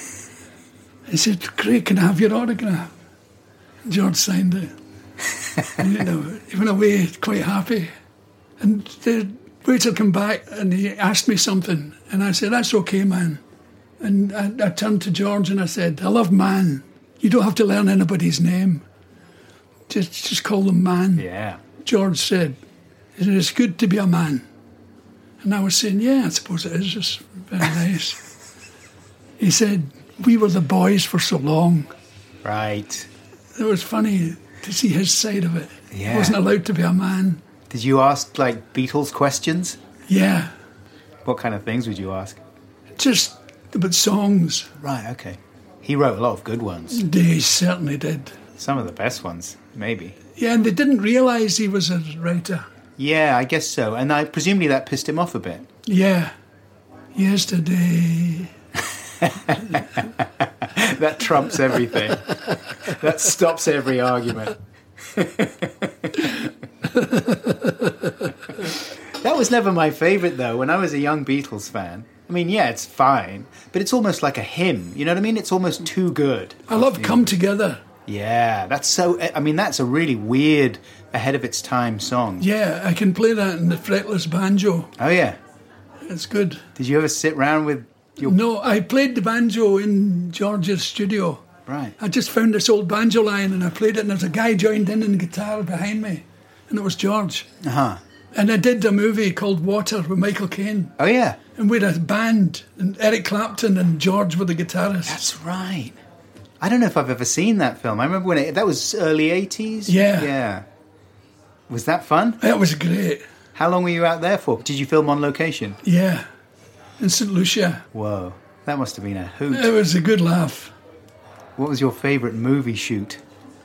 He said, Craig, can I have your autograph? George signed it. And, he went away quite happy. And the waiter came back and he asked me something. And I said, that's okay, man. And I turned to George and I said, I love man. You don't have to learn anybody's name. Just call them man. Yeah. George said, it is good to be a man. And I was saying, yeah, I suppose it is. It's very nice. He said, we were the boys for so long. Right. It was funny to see his side of it. Yeah. He wasn't allowed to be a man. Did you ask, like, Beatles questions? Yeah, What kind of things would you ask? just about songs. Right, okay. He wrote a lot of good ones. They certainly did. Some of the best ones, maybe. Yeah, and they didn't realise he was a writer. Yeah, I guess so. And presumably that pissed him off a bit. Yeah. Yesterday. That trumps everything. That stops every argument. That was never my favourite, though, when I was a young Beatles fan. I mean, yeah, it's fine, but it's almost like a hymn. You know what I mean? It's almost too good. I love Come Together. Yeah, that's a really weird, ahead of its time song. Yeah, I can play that in the fretless banjo. Oh, yeah. It's good. Did you ever sit round with your... No, I played the banjo in George's studio. Right. I just found this old banjo line and I played it and there's a guy joined in the guitar behind me and it was George. Uh-huh. And I did a movie called Water with Michael Caine Oh, yeah. and we had a band and Eric Clapton and George were the guitarists. That's right. I don't know if I've ever seen that film. I remember when that was early 80s? Yeah. Yeah. Was that fun? That was great. How long were you out there for? Did you film on location? Yeah. In St. Lucia. Whoa. That must have been a hoot. It was a good laugh. What was your favourite movie shoot?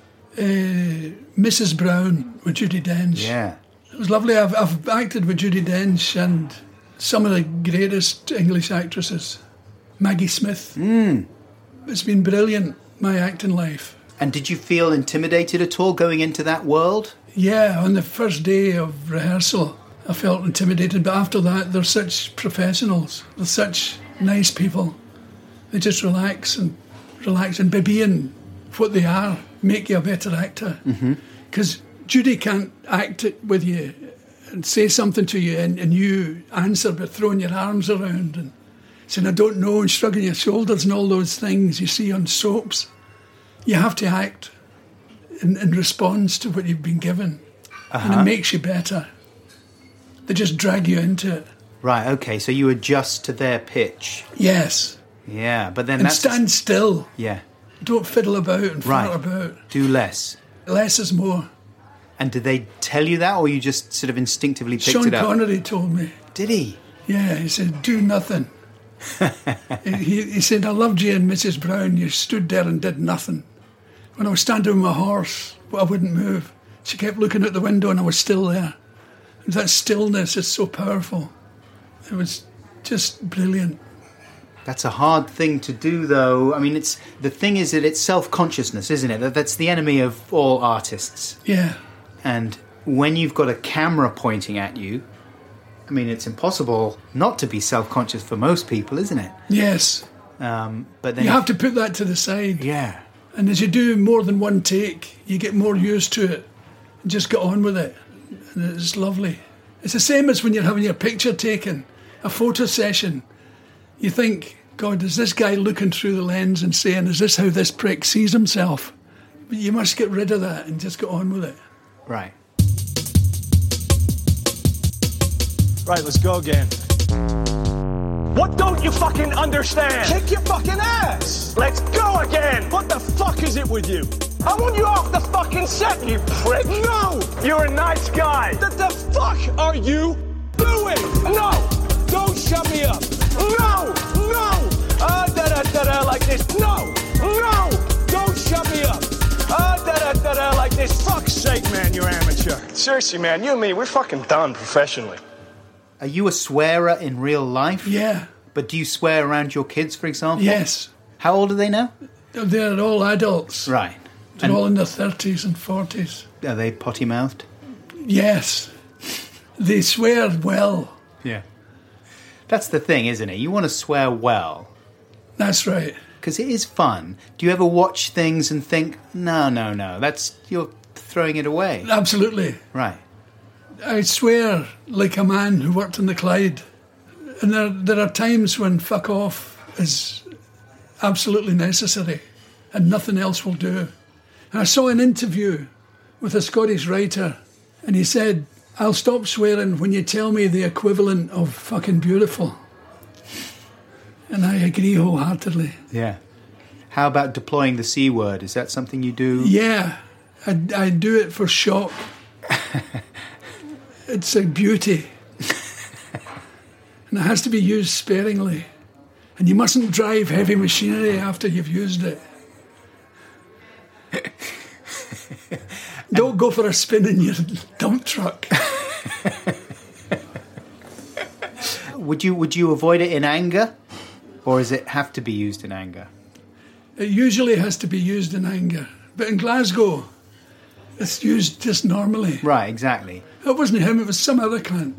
Mrs. Brown with Judi Dench. Yeah. It was lovely. I've acted with Judi Dench and some of the greatest English actresses. Maggie Smith. It's been brilliant, my acting life. And did you feel intimidated at all going into that world? Yeah, on the first day of rehearsal, I felt intimidated. But after that, they're such professionals. They're such nice people. They just relax and by being what they are, make you a better actor. Because Judy can't act it with you and say something to you and you answer by throwing your arms around and saying, I don't know, and shrugging your shoulders and all those things you see on soaps. You have to act in response to what you've been given. And it makes you better. They just drag you into it. Right, okay, so you adjust to their pitch. Yes. Yeah, but then And stand still. Yeah. Don't fiddle about and fart about. Do less. Less is more. And did they tell you that, or you just sort of instinctively picked Sean it up? Connery told me. Did he? Yeah, he said, do nothing. he said, I loved you and Mrs. Brown. You stood there and did nothing. When I was standing with my horse, I wouldn't move. She kept looking out the window and I was still there. And that stillness is so powerful. It was just brilliant. That's a hard thing to do, though. I mean, the thing is that it's self-consciousness, isn't it? That's the enemy of all artists. Yeah. And when you've got a camera pointing at you, I mean, it's impossible not to be self-conscious for most people, isn't it? Yes. But then you have to put that to the side. Yeah. And as you do more than one take, you get more used to it. And just get on with it. And it's lovely. It's the same as when you're having your picture taken, a photo session. You think, God, is this guy looking through the lens and saying, is this how this prick sees himself? But you must get rid of that and just get on with it. Right. Right, let's go again. What don't you fucking understand? Kick your fucking ass! Let's go again! What the fuck is it with you? I want you off the fucking set, you prick! No! You're a nice guy! The fuck are you doing? No! Don't shut me up! No! No! Da-da-da-da like this! No! No! Don't shut me up! Da-da-da-da like this! Fuck's sake, man, you're amateur. Seriously, man, you and me, we're fucking done professionally. Are you a swearer in real life? Yeah. But do you swear around your kids, for example? Yes. How old are they now? They're all adults. Right. They're all in their 30s and 40s. Are they potty-mouthed? Yes. They swear well. Yeah. That's the thing, isn't it? You want to swear well. That's right. Because it is fun. Do you ever watch things and think, no, you're throwing it away? Absolutely. Right. I swear like a man who worked in the Clyde. And there are times when fuck off is absolutely necessary and nothing else will do. And I saw an interview with a Scottish writer and he said, I'll stop swearing when you tell me the equivalent of fucking beautiful. And I agree wholeheartedly. Yeah. How about deploying the C word? Is that something you do? Yeah, I do it for shock. It's a beauty. And it has to be used sparingly. And you mustn't drive heavy machinery after you've used it. Don't go for a spin in your dump truck. Would you avoid it in anger? Or does it have to be used in anger? It usually has to be used in anger. But in Glasgow, it's used just normally. Right, exactly. It wasn't him, it was some other cunt.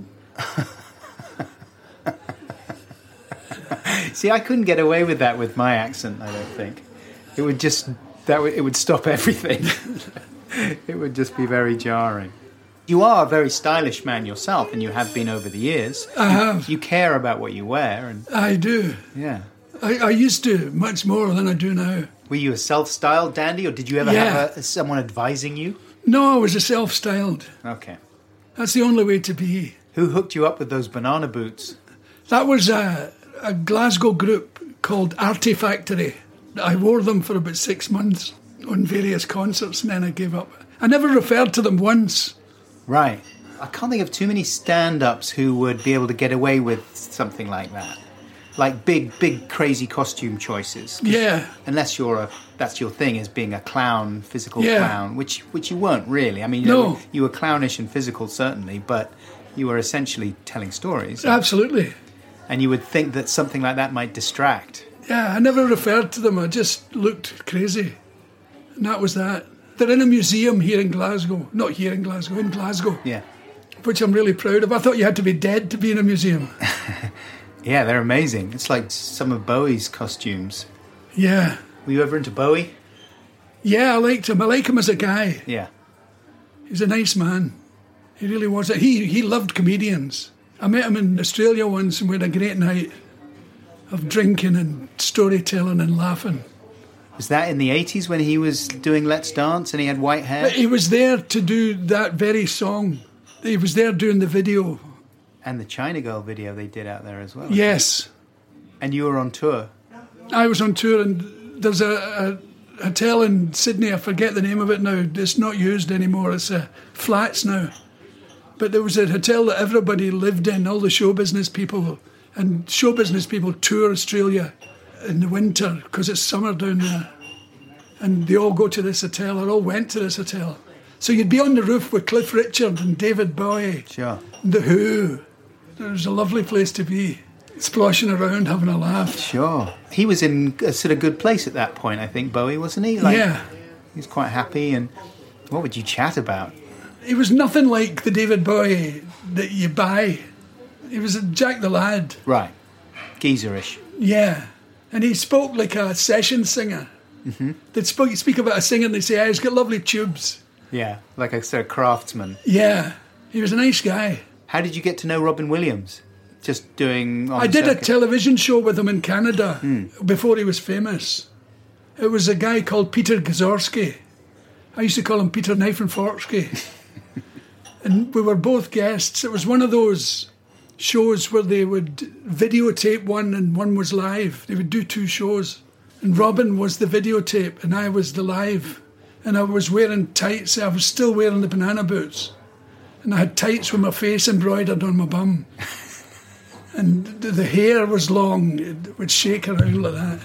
See, I couldn't get away with that with my accent, I don't think. It would just... it would stop everything. It would just be very jarring. You are a very stylish man yourself, and you have been over the years. I have. You care about what you wear, and I do. yeah. I used to, much more than I do now. Were you a self-styled dandy, or did you ever have someone advising you? No, I was a self-styled. Okay. That's the only way to be. Who hooked you up with those banana boots? That was a Glasgow group called Artifactory. I wore them for about 6 months on various concerts, and then I gave up. I never referred to them once. Right. I can't think of too many stand-ups who would be able to get away with something like that. Like big, crazy costume choices. Yeah. Unless that's your thing, is being a clown, physical Yeah. clown, which you weren't really. I mean, No. you were clownish and physical, certainly, but you were essentially telling stories. Absolutely. And you would think that something like that might distract. Yeah, I never referred to them. I just looked crazy. And that was that. They're in a museum here in Glasgow. Not here in Glasgow, in Glasgow. Yeah. Which I'm really proud of. I thought you had to be dead to be in a museum. Yeah, they're amazing. It's like some of Bowie's costumes. Yeah. Were you ever into Bowie? Yeah, I liked him. I like him as a guy. Yeah. He's a nice man. He really was. He loved comedians. I met him in Australia once and we had a great night of drinking and storytelling and laughing. Was that in the 80s when he was doing Let's Dance and he had white hair? But he was there to do that very song. He was there doing the video. And the China Girl video they did out there as well. Yes. And you were on tour? I was on tour, and there's a hotel in Sydney, I forget the name of it now. It's not used anymore. It's flats now. But there was a hotel that everybody lived in, all the show business people. And show business people tour Australia in the winter because it's summer down there. And they all go to this hotel, or all went to this hotel. So you'd be on the roof with Cliff Richard and David Bowie. Sure. And The Who. It was a lovely place to be, sploshing around, having a laugh. Sure. He was in a sort of good place at that point, I think, Bowie, wasn't he? Yeah. He was quite happy, and what would you chat about? He was nothing like the David Bowie that you buy. He was a Jack the Lad. Right. Geezerish. Yeah. And he spoke like a session singer. Mm-hmm. They'd speak about a singer and they'd say, he's got lovely tubes. Yeah, like a sort of craftsman. Yeah. He was a nice guy. How did you get to know Robin Williams? Just doing... I did a television show with him in Canada before he was famous. It was a guy called Peter Gazorski. I used to call him Peter Knife and Forksky. And we were both guests. It was one of those shows where they would videotape one and one was live. They would do two shows. And Robin was the videotape and I was the live. And I was wearing tights. I was still wearing the banana boots. And I had tights with my face embroidered on my bum. And the hair was long. It would shake around like that.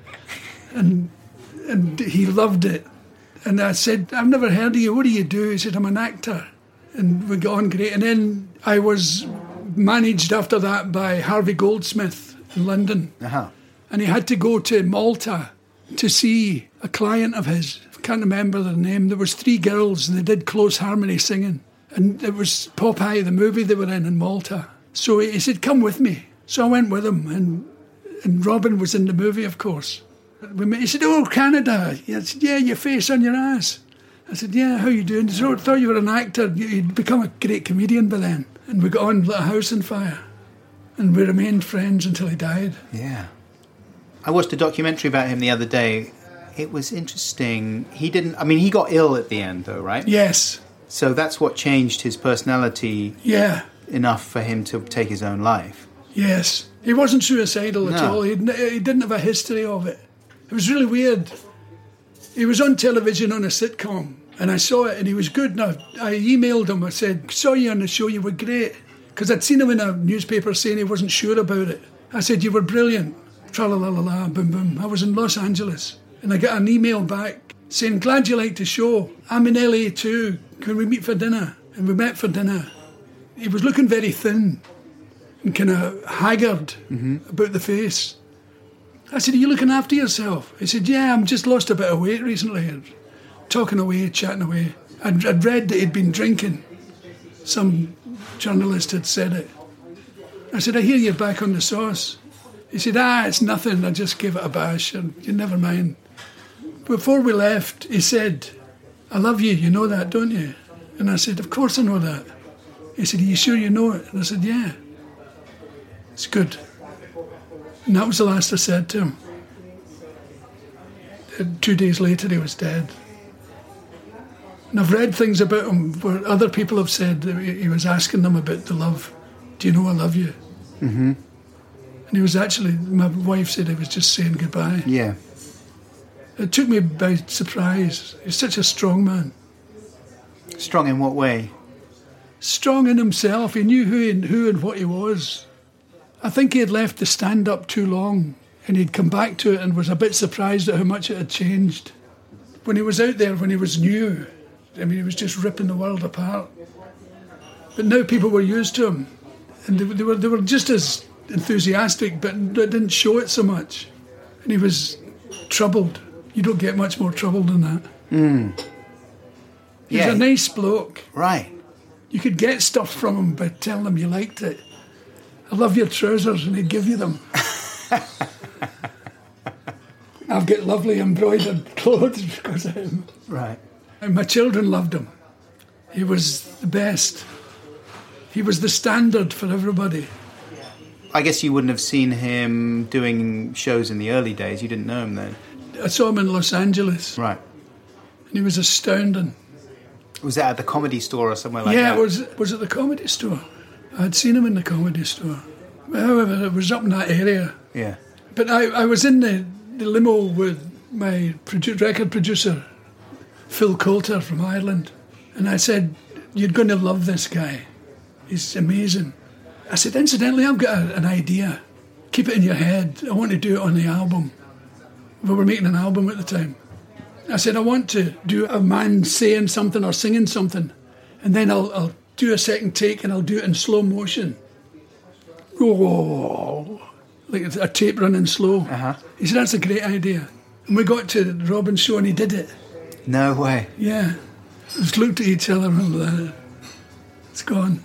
And he loved it. And I said, I've never heard of you. What do you do? He said, I'm an actor. And we got on great. And then I was managed after that by Harvey Goldsmith in London. Uh-huh. And he had to go to Malta to see a client of his. I can't remember their name. There was 3 girls and they did close harmony singing. And it was Popeye, the movie they were in Malta. So he said, come with me. So I went with him. And Robin was in the movie, of course. We met. He said, oh, Canada. I said, yeah, your face on your ass. I said, yeah, how you doing? He said, oh, I thought you were an actor. You'd become a great comedian by then. And we got on, lit a house on fire. And we remained friends until he died. Yeah. I watched a documentary about him the other day. It was interesting. He got ill at the end, though, right? Yes. So that's what changed his personality enough for him to take his own life. Yes. He wasn't suicidal at all. He didn't have a history of it. It was really weird. He was on television on a sitcom, and I saw it, and he was good. And I emailed him. I said, saw you on the show, you were great. Because I'd seen him in a newspaper saying he wasn't sure about it. I said, you were brilliant. Tra-la-la-la-la, boom, boom. I was in Los Angeles, and I got an email back saying, glad you liked the show. I'm in LA too. Can we meet for dinner? And we met for dinner. He was looking very thin and kind of haggard about the face. I said, are you looking after yourself? He said, yeah, I'm just lost a bit of weight recently. Talking away, chatting away. I'd read that he'd been drinking. Some journalist had said it. I said, I hear you're back on the sauce. He said, it's nothing. I just gave it a bash. And you never mind. Before we left, he said, I love you. You know that, don't you? And I said, of course I know that. He said, are you sure you know it? And I said, yeah. It's good. And that was the last I said to him. And 2 days later, he was dead. And I've read things about him where other people have said that he was asking them about the love. Do you know I love you? Mm-hmm. And he was actually, my wife said he was just saying goodbye. Yeah. It took me by surprise. He's such a strong man. Strong in what way? Strong in himself. He knew who and what he was. I think he had left the stand-up too long, and he'd come back to it and was a bit surprised at how much it had changed. When he was out there, when he was new, I mean, he was just ripping the world apart. But now people were used to him, and they were just as enthusiastic, but they didn't show it so much. And he was troubled. You don't get much more trouble than that. He was a nice bloke. Right. You could get stuff from him by telling him you liked it. I love your trousers, and he'd give you them. I've got lovely embroidered clothes because of him. Right. And my children loved him. He was the best. He was the standard for everybody. I guess you wouldn't have seen him doing shows in the early days. You didn't know him then. I saw him in Los Angeles, Right. and he was astounding. Was that at the Comedy Store or somewhere like that? Yeah, it was at the Comedy Store. I'd seen him in the Comedy Store. However, it was up in that area. Yeah. But I was in the limo with my record producer, Phil Coulter from Ireland, and I said, "You're going to love this guy. He's amazing." I said, "Incidentally, I've got an idea. Keep it in your head. I want to do it on the album." We were making an album at the time. I said, "I want to do a man saying something or singing something, and then I'll do a second take and I'll do it in slow motion." Whoa, like a tape running slow. Uh-huh. He said, "That's a great idea." And we got to Robin's show and he did it. No way. Yeah. We just looked at each other and like, it's gone.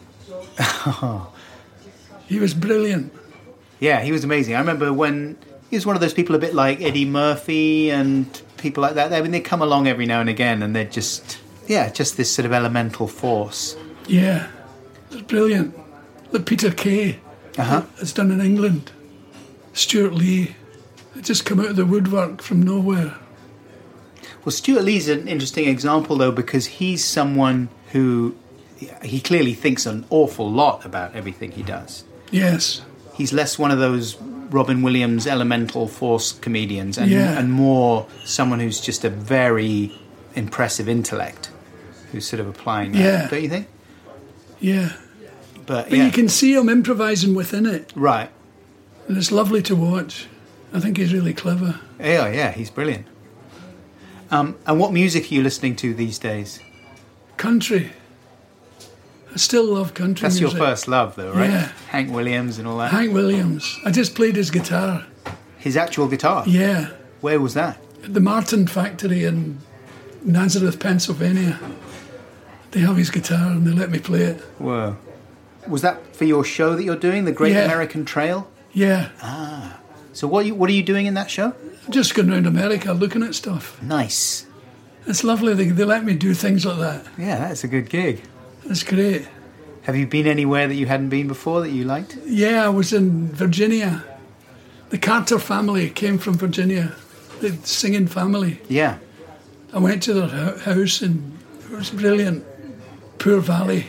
He was brilliant. Yeah, he was amazing. I remember when he was one of those people a bit like Eddie Murphy and people like that. I mean, they come along every now and again and they're just this sort of elemental force. Yeah. It was brilliant. Like Peter Kay. It's done in England. Stuart Lee. They just come out of the woodwork from nowhere. Well, Stuart Lee's an interesting example, though, because he's someone who he clearly thinks an awful lot about everything he does. Yes. He's less one of those Robin Williams elemental force comedians and more someone who's just a very impressive intellect who's sort of applying that. Yeah. Don't you think? Yeah. But you can see him improvising within it. Right. And it's lovely to watch. I think he's really clever. Yeah, he's brilliant. And what music are you listening to these days? Country. I still love country That's music. your first love, though, right? Yeah. Hank Williams and all that. Hank Williams. I just played his guitar. His actual guitar? Yeah. Where was that? At the Martin factory in Nazareth, Pennsylvania. They have his guitar and they let me play it. Whoa. Was that for your show that you're doing, The Great Yeah. American Trail? Yeah. So what are you doing in that show? Just going around America looking at stuff. Nice. It's lovely. They let me do things like that. Yeah, that's a good gig. It's great. Have you been anywhere that you hadn't been before that you liked? Yeah, I was in Virginia. The Carter family came from Virginia. The singing family. Yeah. I went to their house and it was brilliant. Poor Valley.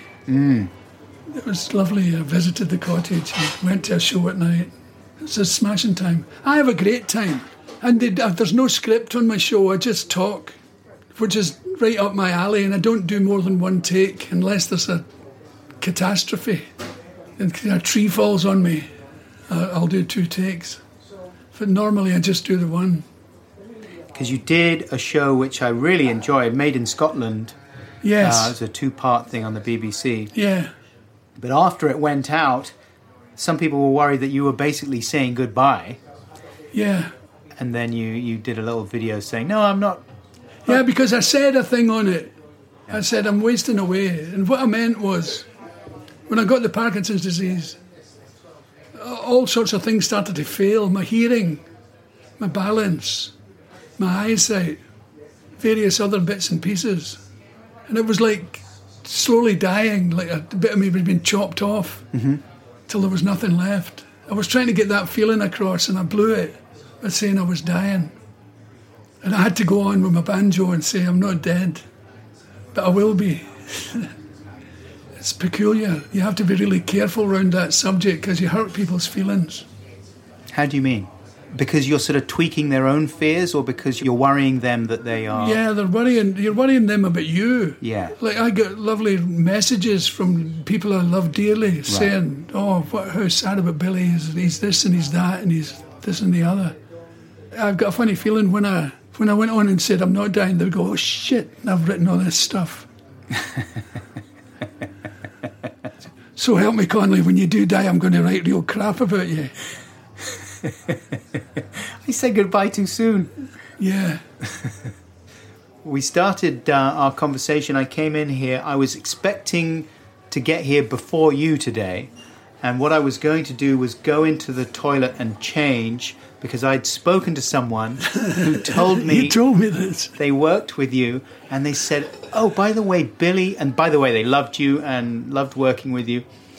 It was lovely. I visited the cottage and went to a show at night. It was a smashing time. I have a great time. And there's no script on my show. I just talk, which is right up my alley, and I don't do more than one take unless there's a catastrophe. And a tree falls on me, I'll do 2 takes. But normally I just do the one. Because you did a show which I really enjoyed, Made in Scotland. Yes. It was a 2-part thing on the BBC. Yeah. But after it went out, some people were worried that you were basically saying goodbye. Yeah. And then you did a little video saying, no, I'm not. Yeah, because I said a thing on it. I said, I'm wasting away. And what I meant was, when I got the Parkinson's disease, all sorts of things started to fail. My hearing, my balance, my eyesight, various other bits and pieces. And it was like slowly dying, like a bit of me had been chopped off till there was nothing left. I was trying to get that feeling across and I blew it by saying I was dying. And I had to go on with my banjo and say, I'm not dead, but I will be. It's peculiar. You have to be really careful around that subject because you hurt people's feelings. How do you mean? Because you're sort of tweaking their own fears, or because you're worrying them that they are... Yeah, you're worrying them about you. Yeah. Like I get lovely messages from people I love dearly saying, how sad about Billy, he's this and he's that and he's this and the other. I've got a funny feeling when I went on and said I'm not dying, they'd go, oh shit, I've written all this stuff. So help me, Conley, when you do die, I'm going to write real crap about you. I said goodbye too soon. Yeah. We started our conversation. I came in here. I was expecting to get here before you today. And what I was going to do was go into the toilet and change, because I'd spoken to someone who told me... You told me this. They worked with you, and they said, oh, by the way, Billy... And by the way, they loved you and loved working with you.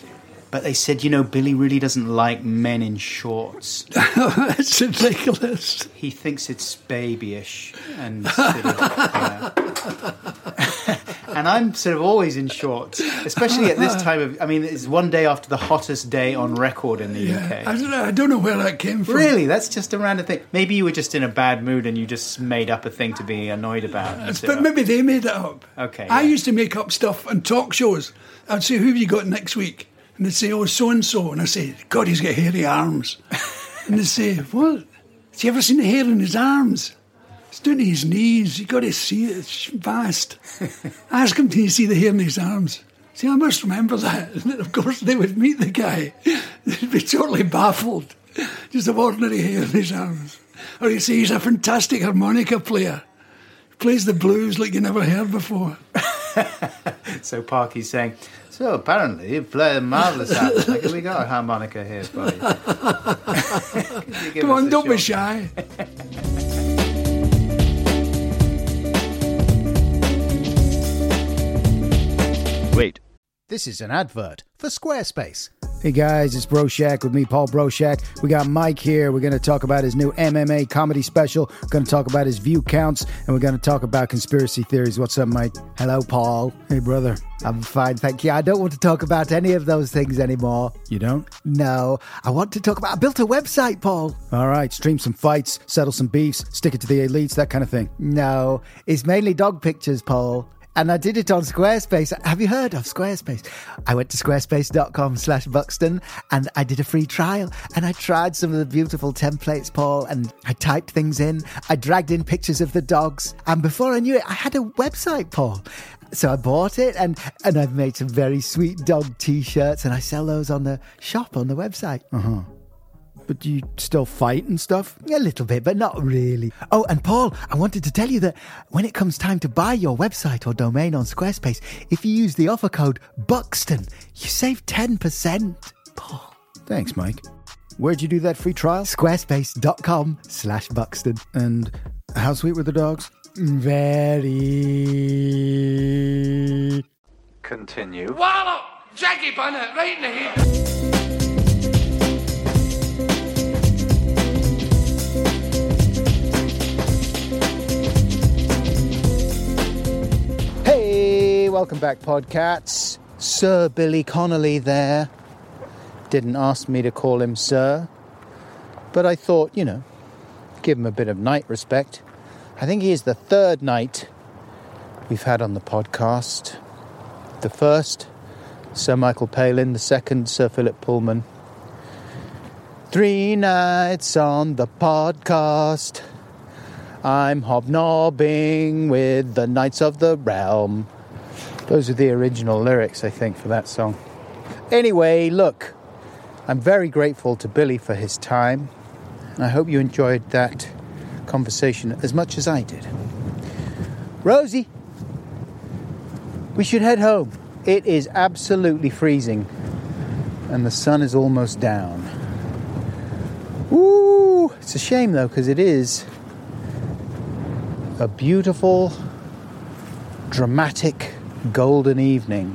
But they said, Billy really doesn't like men in shorts. That's ridiculous. He thinks it's babyish and sort of, and I'm sort of always in shorts, especially at this time of. I mean, it's one day after the hottest day on record in the UK. I don't know where that came from. Really, that's just a random thing. Maybe you were just in a bad mood and you just made up a thing to be annoyed about. But maybe they made it up. Okay. I used to make up stuff on talk shows. I'd say, "Who have you got next week?" And they'd say, "Oh, so-and-so." And I say, "God, he's got hairy arms." And they'd say, "What? Have you ever seen the hair in his arms? It's down to his knees. You've got to see it. It's vast." Ask him, "Can you see the hair in his arms?" See, I must remember that. And then, of course, they would meet the guy. They'd be totally baffled. Just have ordinary hair in his arms. Or he'd say, "He's a fantastic harmonica player. He plays the blues like you never heard before." So Parky's saying, "So apparently you play a marvellous harmonica. We got a harmonica here for you." Come on, don't be shy. Wait. This is an advert for Squarespace. Hey guys, it's Broshak with me, Paul Broshak. We got Mike here. We're going to talk about his new MMA comedy special. We're going to talk about his view counts, and we're going to talk about conspiracy theories. What's up, Mike? Hello, Paul. Hey, brother. I'm fine, thank you. I don't want to talk about any of those things anymore. You don't? No. I want to talk about... I built a website, Paul. All right, stream some fights, settle some beefs, stick it to the elites, that kind of thing. No, it's mainly dog pictures, Paul. And I did it on Squarespace. Have you heard of Squarespace? I went to squarespace.com/Buxton and I did a free trial. And I tried some of the beautiful templates, Paul, and I typed things in. I dragged in pictures of the dogs. And before I knew it, I had a website, Paul. So I bought it and I've made some very sweet dog T-shirts and I sell those on the shop on the website. Uh-huh. But do you still fight and stuff? A little bit, but not really. Oh, and Paul, I wanted to tell you that when it comes time to buy your website or domain on Squarespace, if you use the offer code Buxton, you save 10%. Paul. Thanks, Mike. Where'd you do that free trial? Squarespace.com/Buxton. And how sweet were the dogs? Very. Continue. Wallop! Jackie Bonnet, right in the head. Hey, welcome back, Podcats. Sir Billy Connolly there. Didn't ask me to call him Sir, but I thought, give him a bit of knight respect. I think he is the third knight we've had on the podcast. The first, Sir Michael Palin. The second, Sir Philip Pullman. 3 nights on the podcast. I'm hobnobbing with the Knights of the Realm. Those are the original lyrics, I think, for that song. Anyway, look, I'm very grateful to Billy for his time, and I hope you enjoyed that conversation as much as I did. Rosie, we should head home. It is absolutely freezing, and the sun is almost down. Woo! It's a shame, though, because it is a beautiful, dramatic, golden evening.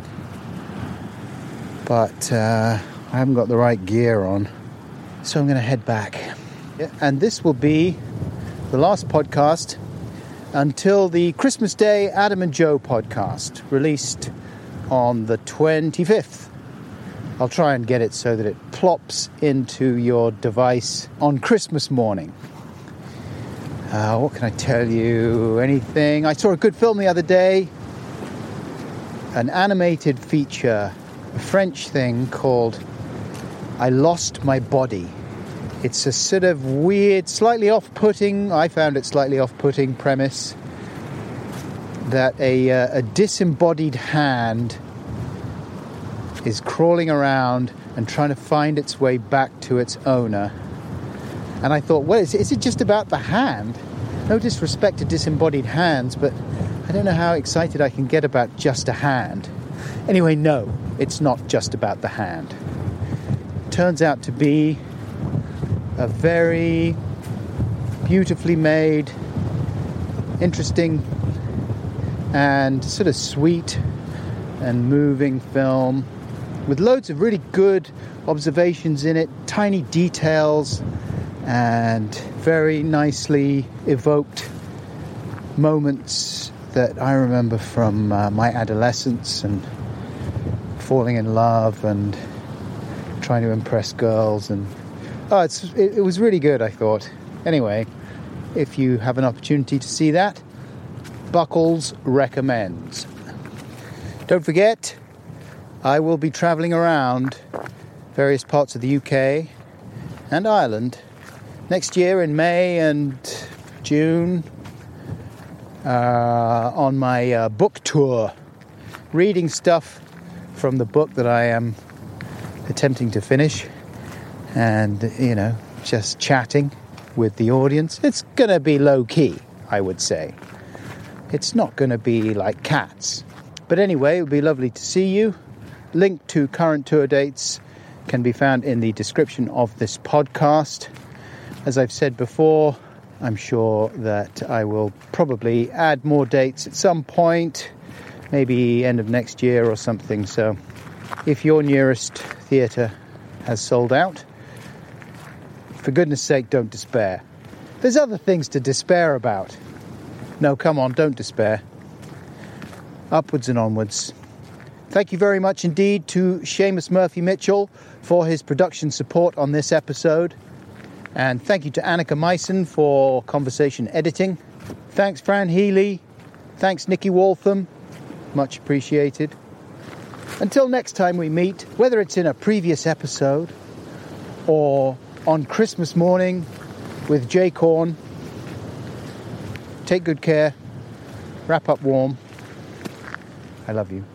But I haven't got the right gear on, so I'm going to head back. And this will be the last podcast until the Christmas Day Adam and Joe podcast, released on the 25th. I'll try and get it so that it plops into your device on Christmas morning. What can I tell you? Anything? I saw a good film the other day. An animated feature, a French thing called I Lost My Body. It's a sort of weird, slightly off-putting, I found it slightly off-putting premise that a disembodied hand is crawling around and trying to find its way back to its owner. And I thought, well, is it just about the hand? No disrespect to disembodied hands, but I don't know how excited I can get about just a hand. Anyway, no, it's not just about the hand. Turns out to be a very beautifully made, interesting, and sort of sweet and moving film with loads of really good observations in it, tiny details, and very nicely evoked moments that I remember from my adolescence and falling in love and trying to impress girls. And it was really good, I thought. Anyway, if you have an opportunity to see that, Buckles recommends. Don't forget, I will be travelling around various parts of the UK and Ireland next year in May and June on my book tour, reading stuff from the book that I am attempting to finish, and, you know, just chatting with the audience. It's going to be low-key, I would say. It's not going to be like Cats. But anyway, it would be lovely to see you. Link to current tour dates can be found in the description of this podcast. As I've said before, I'm sure that I will probably add more dates at some point, maybe end of next year or something. So if your nearest theatre has sold out, for goodness sake, don't despair. There's other things to despair about. No, come on, don't despair. Upwards and onwards. Thank you very much indeed to Seamus Murphy-Mitchell for his production support on this episode. And thank you to Annika Meissen for conversation editing. Thanks, Fran Healy. Thanks, Nikki Waltham. Much appreciated. Until next time we meet, whether it's in a previous episode or on Christmas morning with Jay Korn, take good care. Wrap up warm. I love you.